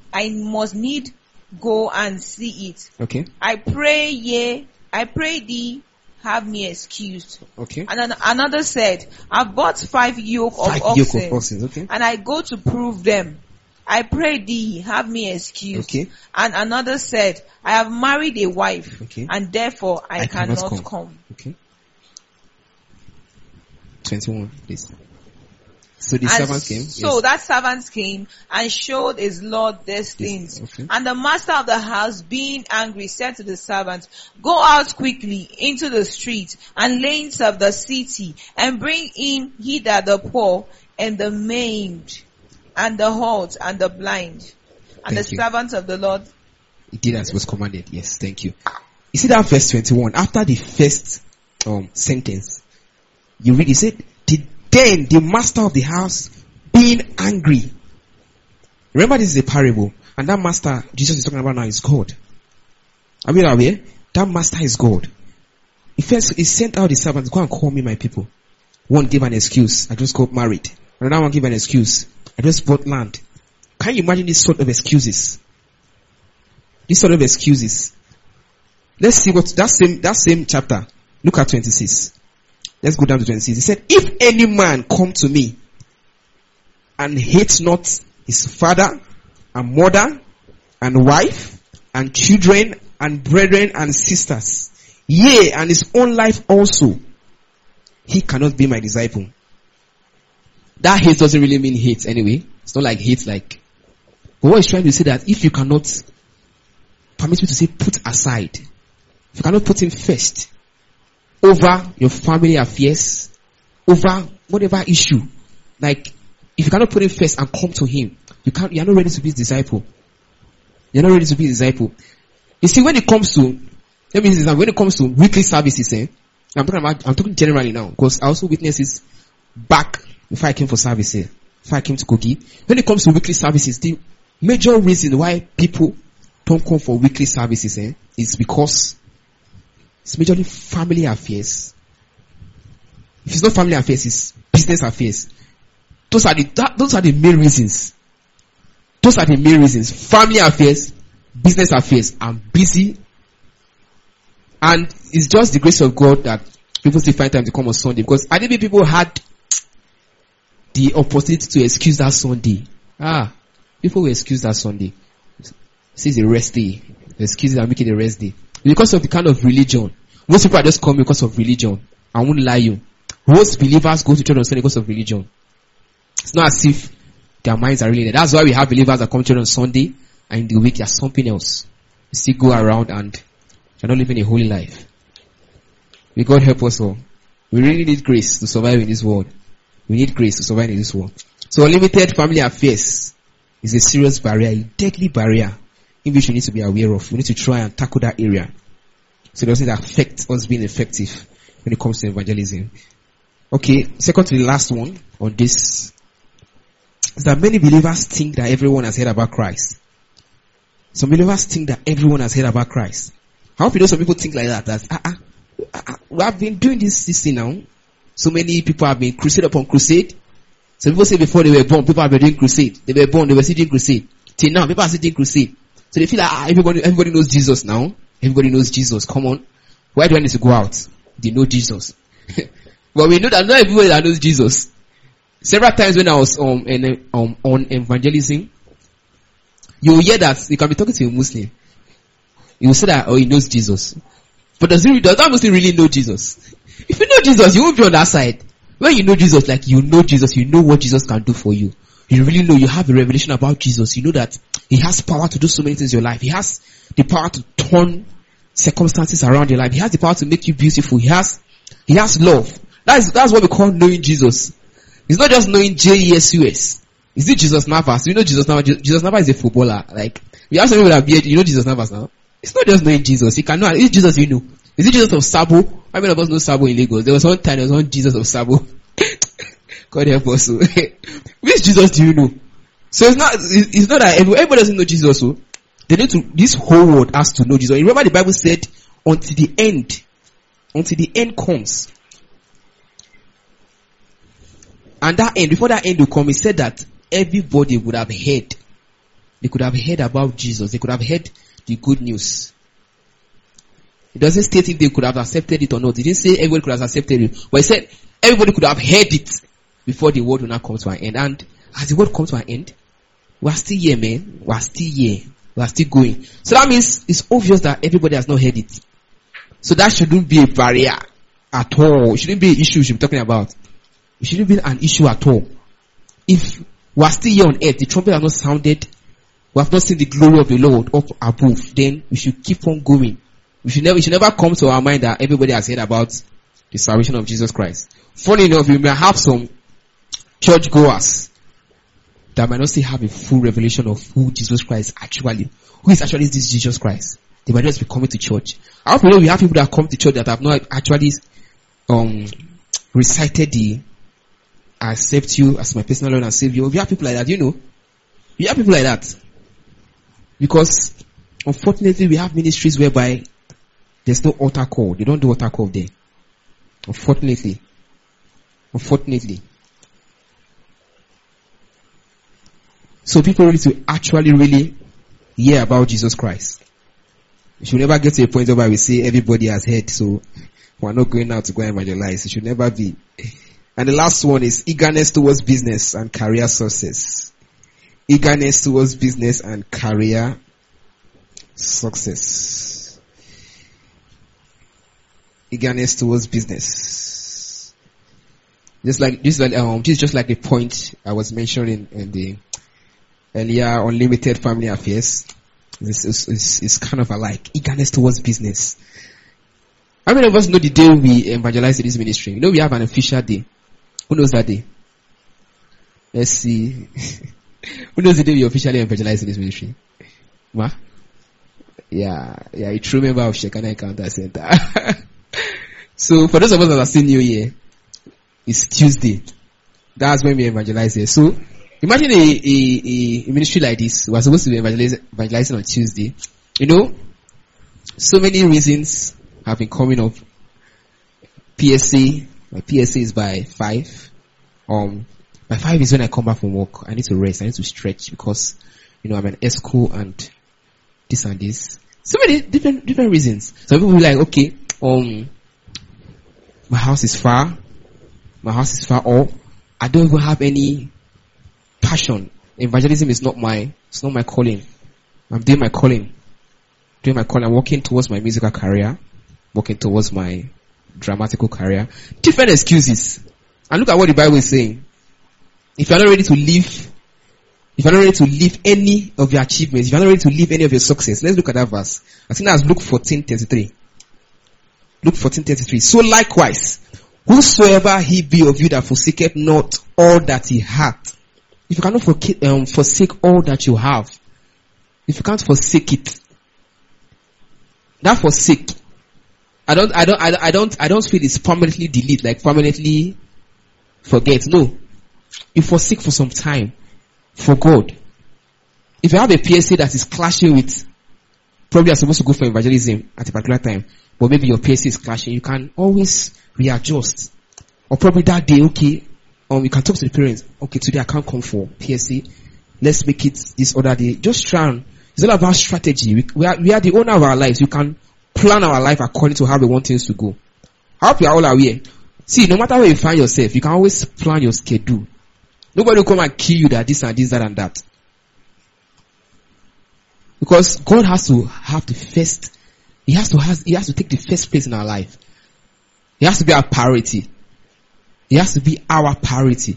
go and see it. Okay. I pray thee, have me excused. Okay. And another said, I've bought 5 yoke of oxen, okay. and I go to prove them. I pray thee, have me excused. Okay. And another said, I have married a wife, and therefore I cannot come. Okay. 21, please. So the servant came. So that servant came and showed his Lord these things. Okay. And the master of the house, being angry, said to the servant, go out quickly into the street and lanes of the city, and bring in hither the poor and the maimed and the halt and the blind. And the servant of the Lord, he did as was commanded. Yes, thank you. You see that verse 21, after the first sentence, you read, he said, then the master of the house, being angry. Remember, this is a parable. And that master Jesus is talking about now is God. Are we aware? That master is God. He sent out the servants, go and call me my people. One gave an excuse, I just got married. Another one gave an excuse, I just bought land. Can you imagine this sort of excuses? This sort of excuses. Let's see what, that same chapter. Look at 26. Let's go down to 26. He said, if any man come to me and hate not his father and mother and wife and children and brethren and sisters, yea, and his own life also, he cannot be my disciple. That hate doesn't really mean hate anyway. It's not like hate like. But what he's trying to say that if you cannot, permit me to say, put aside, if you cannot put him first over your family affairs, over whatever issue, like if you cannot put him first and come to him, you are not ready to be his disciple. You're not ready to be his disciple. You see, when it comes to, let me say this, when it comes to weekly services, I'm talking generally now, because I also witnessed this back before I came for service here, before I came to Kogi. When it comes to weekly services, the major reason why people don't come for weekly services is because it's majorly family affairs. If it's not family affairs, it's business affairs. Those are the main reasons. Those are the main reasons. Family affairs, business affairs. I'm busy. And it's just the grace of God that people still find time to come on Sunday. Because I think people had the opportunity to excuse that Sunday. People will excuse that Sunday. This is a rest day. Excuses are making a rest day. Because of the kind of religion. Most people are just coming because of religion. I won't lie you. Most believers go to church on Sunday because of religion. It's not as if their minds are really there. That's why we have believers that come to church on Sunday and in the week they are something else. You still go around and they're not living a holy life. May God help us all. We really need grace to survive in this world. We need grace to survive in this world. So unlimited family affairs is a serious barrier, a deadly barrier in which we need to be aware of. We need to try and tackle that area so it doesn't affect us being effective when it comes to evangelism. Okay, second to the last one on this is that many believers think that everyone has heard about Christ. Some believers think that everyone has heard about Christ. How hope you know some people think like that, we have been doing this thing now. So many people have been crusade upon crusade. Some people say before they were born, people have been doing crusade. They were born, they were still doing crusade. Till now, people are still doing crusade. So they feel like everybody knows Jesus now. Everybody knows Jesus. Come on. Why do I need to go out? They know Jesus. But we know that not everybody that knows Jesus. Several times when I was on evangelism, you will hear that you can be talking to a Muslim. You will say that, he knows Jesus. But does that Muslim really know Jesus? If you know Jesus, you won't be on that side. When you know Jesus, like you know Jesus, you know what Jesus can do for you. You really know, you have a revelation about Jesus. You know that He has power to do so many things in your life. He has the power to turn circumstances around your life. He has the power to make you beautiful. He has love. That's what we call knowing Jesus. It's not just knowing Jesus. Is it Jesus Navas? You know Jesus Navas? Jesus Navas is a footballer. Like, we have some people that beard, you know Jesus Navas now? It's not just knowing Jesus. You can know, is Jesus you know? Is it Jesus of Sabo? How many of us know Sabo in Lagos? There was one time, there was one Jesus of Sabo. God help us. Which Jesus do you know? So it's not that everybody doesn't know Jesus. So they need to, this whole world has to know Jesus. Remember the Bible said, until the end comes. And that end, before that end will come, He said that everybody would have heard. They could have heard about Jesus. They could have heard the good news. It doesn't state if they could have accepted it or not. It didn't say everybody could have accepted it. But He said everybody could have heard it before the world will not come to an end. And as the world comes to an end, we are still here, man. We are still here. We are still going. So that means it's obvious that everybody has not heard it. So that shouldn't be a barrier at all. It shouldn't be an issue we should be talking about. It shouldn't be an issue at all. If we are still here on earth, the trumpet has not sounded, we have not seen the glory of the Lord up above, then we should keep on going. It should never come to our mind that everybody has heard about the salvation of Jesus Christ. Funny enough, we may have some churchgoers that might not still have a full revelation of who Jesus Christ actually, who is actually this Jesus Christ. They might just be coming to church. I hope we have people that come to church that have not actually recited the "I accept you as my personal Lord and Savior." We have people like that, you know. We have people like that. Because unfortunately we have ministries whereby there's no altar call. They don't do altar call there. Unfortunately. So people need to actually really hear about Jesus Christ. We should never get to a point where we say everybody has heard, so we're not going out to go and evangelize. It should never be. And the last one is eagerness towards business and career success. Eagerness towards business and career success. Eagerness towards business. Just like this is just like the point I was mentioning in the earlier unlimited family affairs. It's kind of alike. Eagerness towards business. How many of us know the day we evangelize in this ministry? You know we have an official day. Who knows that day? Let's see. Who knows the day we officially evangelize in this ministry? Ma? Yeah, a true member of Shekinah Encounter Center. So for those of us that are still new here, it's Tuesday. That's when we evangelize here. So imagine a ministry like this. We're supposed to be evangelizing on Tuesday. You know, so many reasons have been coming up. PSA, my PSA is by 5. By 5 is when I come back from work. I need to rest. I need to stretch because, you know, I'm an ESCO and this and this. So many different reasons. Some people will be like, okay, my house is far, or I don't even have any passion. Evangelism is not my calling. I'm doing my calling. doing my calling. I'm working towards my musical career, working towards my dramatical career. Different excuses. And look at what the Bible is saying. If you're not ready to live, if you're not ready to live any of your achievements, if you're not ready to live any of your success, let's look at that verse. I think that's Luke 14:33. Luke 14:33. So likewise, whosoever he be of you that forsaketh not all that he hath. If you cannot forsake all that you have, if you can't forsake it, that forsake, I don't feel it's permanently delete, like permanently forget. No. You forsake for some time for God. If you have a PSC that is clashing with, probably you're supposed to go for evangelism at a particular time, but maybe your PSC is clashing, you can always readjust. Or probably that day, okay, you can talk to the parents, okay, today I can't come for PSC, let's make it this other day. Just try and, it's all about strategy. We are the owner of our lives. You can plan our life according to how we want things to go. I hope you are all aware. See, no matter where you find yourself, you can always plan your schedule. Nobody will come and kill you that this and this, that and that. Because God has to have the first, He has to take the first place in our life. He has to be our priority. He has to be our priority.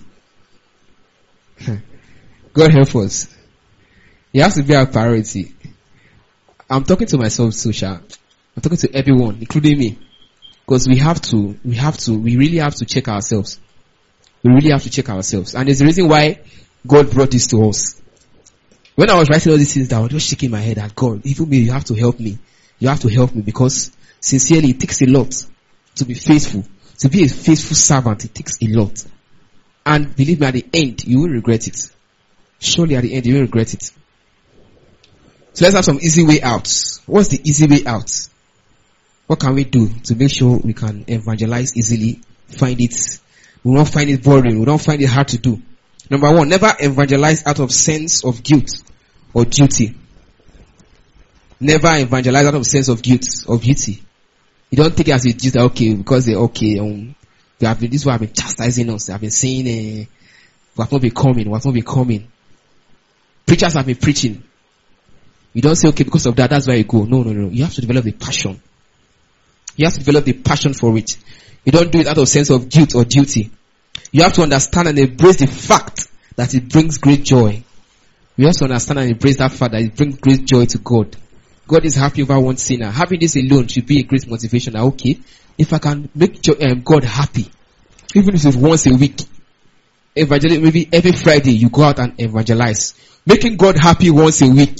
God help us. He has to be our priority. I'm talking to myself, Susha. I'm talking to everyone, including me. Because we really have to check ourselves. We really have to check ourselves. And there's a reason why God brought this to us. When I was writing all these things down, I was just shaking my head at God. Even me, you have to help me. You have to help me because sincerely it takes a lot to be faithful. To be a faithful servant, it takes a lot. And believe me, at the end, you will regret it. Surely at the end, you will regret it. So let's have some easy way out. What's the easy way out? What can we do to make sure we can evangelize easily? We don't find it boring. We don't find it hard to do. Number one, never evangelize out of sense of guilt or duty. Never evangelize out of sense of guilt or duty. You don't take it as a duty, okay, because they're okay. This is what have been chastising us. They have been saying, we have not been coming. Preachers have been preaching. You don't say, okay, because of that, that's where you go. No. You have to develop the passion. You have to develop the passion for it. You don't do it out of sense of guilt or duty. You have to understand and embrace the fact that it brings great joy. You have to understand and embrace that fact that it brings great joy to God. God is happy over one sinner. Having this alone should be a great motivation. That, okay, if I can make God happy, even if it's once a week, evangelize, maybe every Friday you go out and evangelize. Making God happy once a week.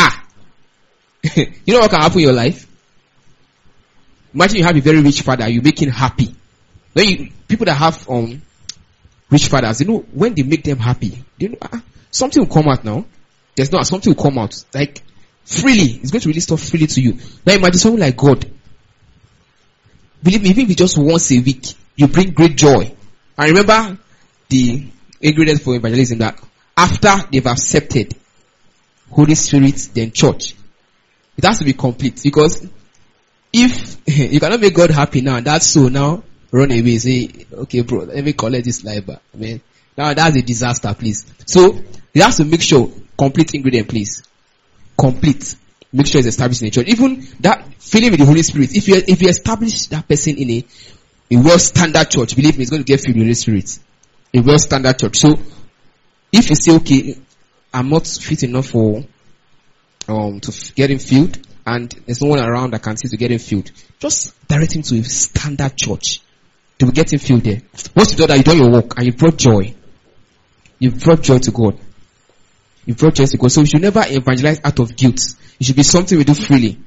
You know what can happen in your life? Imagine you have a very rich father, you make him happy. People that have rich fathers, when they make them happy, something will come out now. Something will come out. Like, freely. It's going to release stuff freely to you. Now imagine something like God. Believe me, even if it's just once a week, you bring great joy. And remember the ingredients for evangelism, that after they've accepted Holy Spirit, then church. It has to be complete, because if you cannot make God happy now, that's so now run away, say, okay bro, let me collect this life back. Now that's a disaster, please. So you have to make sure, complete ingredient, please. Complete. Make sure it's established in the church. Even that filling with the Holy Spirit, if you establish that person in a well-standard church, believe me, it's going to get filled with the Holy Spirit. A well-standard church. So if you say, okay, I'm not fit enough for to get him filled, and there's no one around that can see to get him filled, just direct him to a standard church to get him filled there. Once you do that, you've done your work and you brought joy. You've brought joy to God. You brought joy to God. So we should never evangelize out of guilt. It should be something we do freely.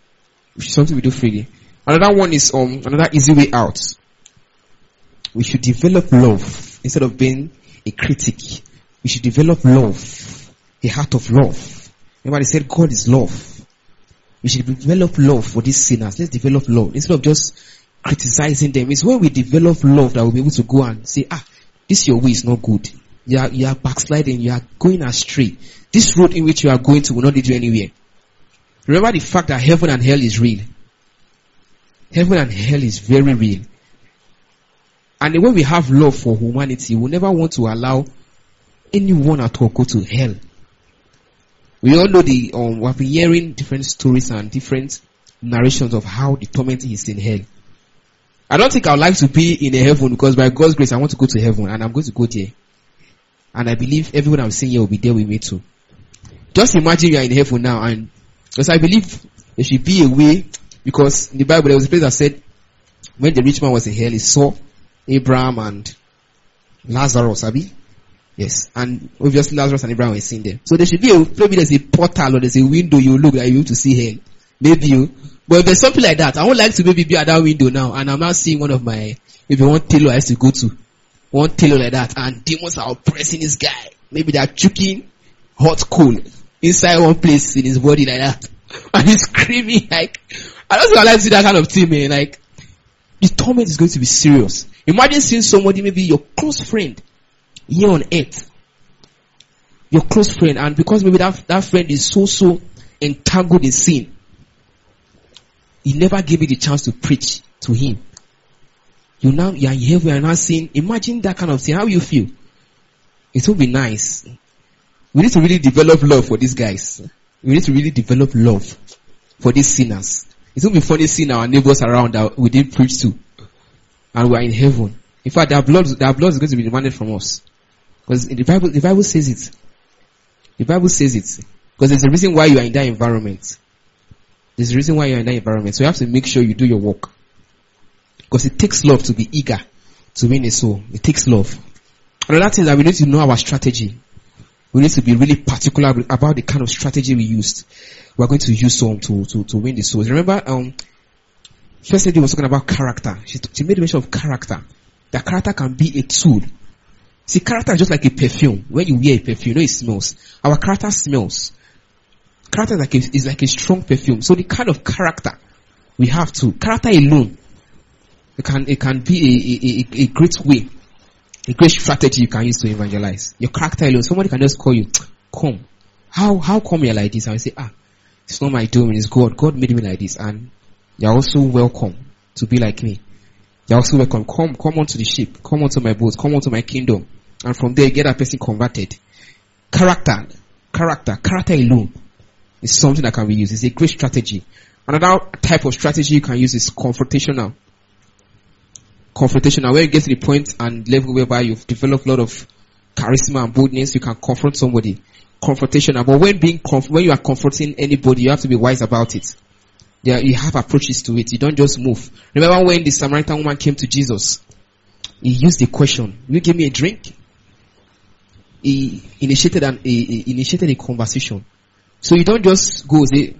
Another one is another easy way out. We should develop love instead of being a critic. We should develop love, a heart of love. Remember, they said God is love. We should develop love for these sinners. Let's develop love instead of just criticizing them. It's when we develop love that we'll be able to go and say, this your way is not good. You are backsliding. You are going astray. This road in which you are going to will not lead you anywhere. Remember the fact that heaven and hell is real. Heaven and hell is very real. And when we have love for humanity, we never want to allow anyone at all go to hell. We all know we've been hearing different stories and different narrations of how the torment is in hell. I don't think I would like to be in a heaven because by God's grace I want to go to heaven and I'm going to go there. And I believe everyone I'm seeing here will be there with me too. Just imagine you are in heaven now, and because I believe there should be a way, because in the Bible there was a place that said when the rich man was in hell, he saw Abraham and Lazarus, Abi? Yes. And obviously Lazarus and Abraham were seen there. So there should be maybe there's a portal or there's a window you look like you to see hell. Maybe you. But if there's something like that, I would like to maybe be at that window now, and I'm not seeing one tailor I used to go to. One tailor like that, and demons are oppressing this guy. Maybe they're choking hot coal inside one place in his body like that. And he's screaming like, I don't think I like to see that kind of thing, man. Like, the torment is going to be serious. Imagine seeing somebody, maybe your close friend, here on earth. Your close friend, and because maybe that friend is so entangled in sin, he never gave you the chance to preach to him. You are in heaven, you are now seeing, imagine that kind of thing. How you feel? It will be nice. We need to really develop love for these guys. We need to really develop love for these sinners. It will be funny seeing our neighbors around that we didn't preach to, and we are in heaven. In fact, their blood is going to be demanded from us. Because in the Bible says it. The Bible says it. Because there's a reason why you are in that environment. There's a reason why you are in that environment. So you have to make sure you do your work. Because it takes love to be eager to win a soul. It takes love. Another thing is that we need to know our strategy. We need to be really particular about the kind of strategy we used. We are going to use some to win the souls. Remember, First Lady was talking about character. She made mention of character. That character can be a tool. See, character is just like a perfume. When you wear a perfume, you know it smells. Our character smells. Character is like a strong perfume. So the kind of character we have to, character alone, it can be a great way, a great strategy you can use to evangelize. Your character alone, somebody can just call you, come. How come you're like this? And I say, it's not my doing, it's God. God made me like this, and you're also welcome to be like me. You're also welcome. Come onto the ship. Come onto my boat. Come onto my kingdom. And from there, get that person converted. Character alone is something that can be used. It's a great strategy. Another type of strategy you can use is confrontational. Confrontational, where you get to the point and level whereby you've developed a lot of charisma and boldness, you can confront somebody. Confrontational, but when you are confronting anybody, you have to be wise about it. You have approaches to it. You don't just move. Remember when the Samaritan woman came to Jesus? He used the question, will you give me a drink? He initiated a conversation. So you don't just go say,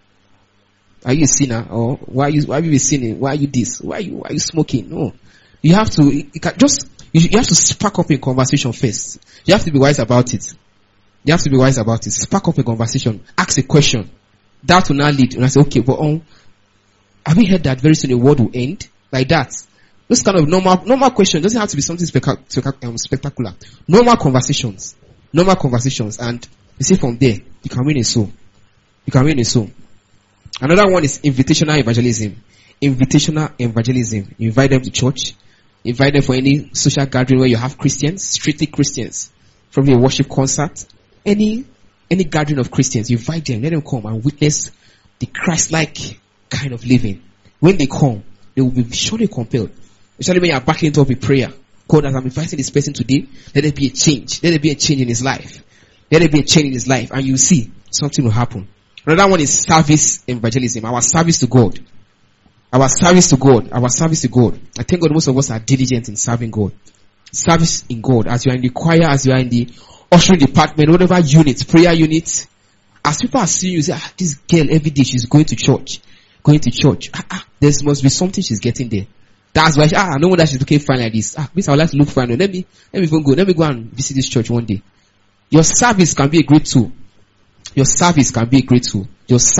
are you a sinner? Or why are you sinning? Why are you this? Why are you smoking? No. You have to, you have to spark up a conversation first. You have to be wise about it. Spark up a conversation. Ask a question. That will now lead. And I say, okay, but have you heard that very soon the world will end? Like that. Those kind of normal questions. Doesn't have to be something spectacular. Normal conversations. And you see from there, you can win a soul. Another one is invitational evangelism. You invite them to church. Invite them for any social gathering where you have Christians, strictly Christians. Probably a worship concert. Any gathering of Christians, you invite them, let them come and witness the Christ-like kind of living. When they come, they will be surely compelled. Especially when you are backing it up with prayer. God, as I'm inviting this person today, let there be a change. Let there be a change in his life. And you see, something will happen. Another one is service evangelism. Our service to God. I thank God most of us are diligent in serving God. Service in God. As you are in the choir, as you are in the ushering department, whatever unit, prayer unit. As people are seeing you, say, this girl every day she's going to church. There must be something she's getting there. That's why no wonder she's looking fine like this. This I would like to look fine. Let me go and visit this church one day. Your service can be a great tool. Your service can be a great tool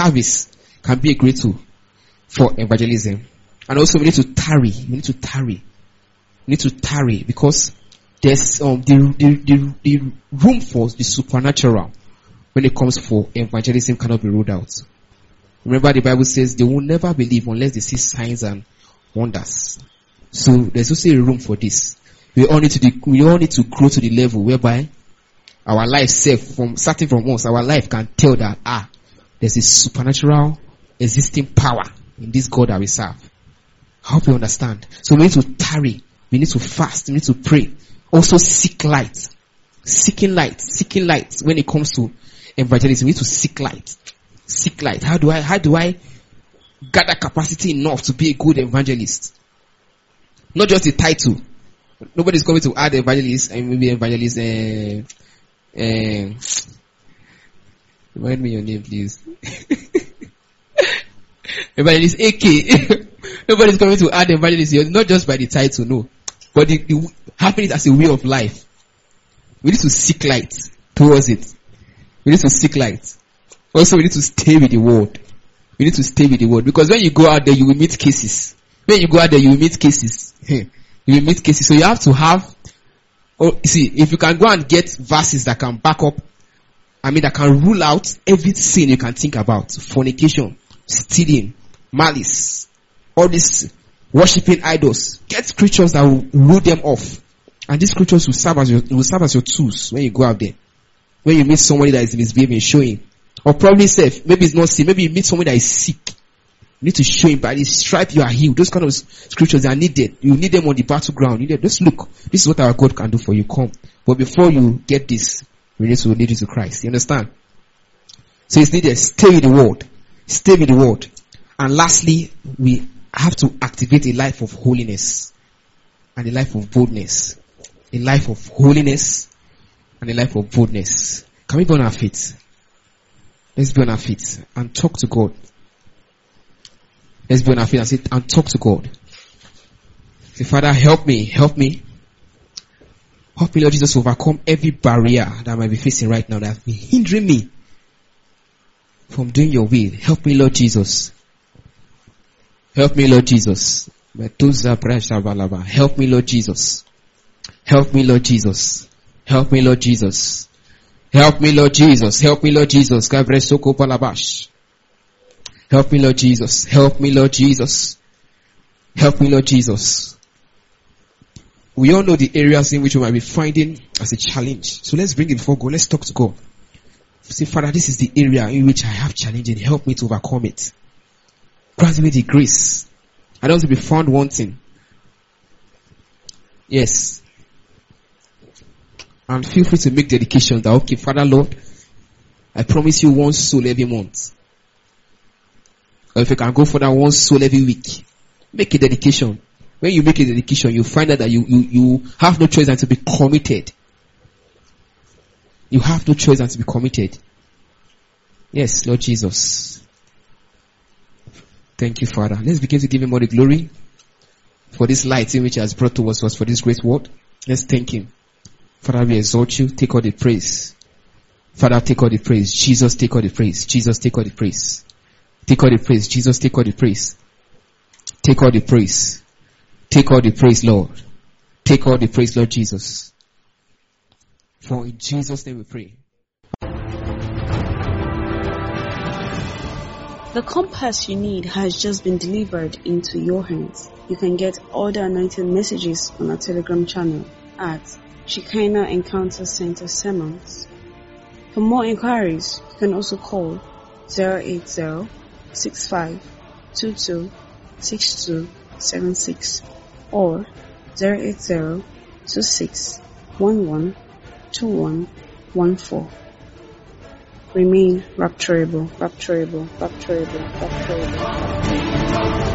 for evangelism. And also we need to tarry because there's the room for the supernatural when it comes for evangelism cannot be ruled out. Remember the Bible says they will never believe unless they see signs and wonders. So there's also a room for this. We all need to grow to the level whereby our life starting from us, our life can tell that, there's a supernatural existing power in this God that we serve. I hope you understand. So we need to tarry. We need to fast. We need to pray. Also seek light. Seeking light. When it comes to evangelism, we need to seek light. Seek light. How do I gather capacity enough to be a good evangelist? Not just the title. Nobody's coming to add evangelist and maybe evangelist. Remind me your name, please. Evangelist AK. Nobody's coming to add evangelist here, not just by the title, no. But the having it as a way of life. We need to seek light towards it. We need to seek light. Also, we need to stay with the word. We need to stay with the word. Because when you go out there, you will meet cases. When you go out there, you will meet cases. You will meet cases. So you have to have, if you can go and get verses that can back up, that can rule out every sin you can think about. Fornication, stealing, malice, all this worshipping idols. Get scriptures that will rule them off. And these scriptures will serve as your tools when you go out there. When you meet somebody that is misbehaving, showing. Or probably safe. Maybe it's not sick. Maybe you meet somebody that is sick. You need to show him by his stripe you are healed. Those kind of scriptures are needed. You need them on the battleground. Just look. This is what our God can do for you. Come. But before you get this, we need to lead you to Christ. You understand? So it's needed. Stay with the word. Stay with the word. And lastly, we have to activate a life of holiness and a life of boldness. A life of holiness and a life of boldness. Can we be on our feet? Let's be on our feet and talk to God. Let's be on our feet and talk to God. Say, Father, help me. Help me, Lord Jesus, to overcome every barrier that I might be facing right now that has been hindering me from doing your will. Help me, Lord Jesus. Help me, Lord Jesus. Help me, Lord Jesus. Help me, Lord Jesus. Help me, Lord Jesus. Help me, Lord Jesus. Help me, Lord Jesus. Help me, Lord Jesus. Help me, Lord Jesus. Help me, Lord Jesus. We all know the areas in which we might be finding as a challenge. So let's bring it before God. Let's talk to God. Say, Father, this is the area in which I have challenge and help me to overcome it. Grant me the grace. I don't want to be found wanting. Yes. And feel free to make dedication that, okay, Father Lord, I promise you one soul every month. Or if you can go for that one soul every week, make a dedication. When you make a dedication, you find out that you have no choice than to be committed. You have no choice than to be committed. Yes, Lord Jesus. Thank you, Father. Let's begin to give him all the glory for this light in which he has brought towards us for this great word. Let's thank him. Father, we exalt you. Take all the praise. Father, take all the praise. Jesus, take all the praise. Jesus, take all the praise. Take all the praise. Jesus, take all the praise. Take all the praise. Take all the praise, Lord. Take all the praise, Lord Jesus. For in Jesus' name we pray. The compass you need has just been delivered into your hands. You can get all the anointed messages on our Telegram channel at Shekinah Encounter Center Sermons. For more inquiries, you can also call 080-6522-6276 or 080-2611-2114. Remain rapturable, rapturable, rapturable, rapturable.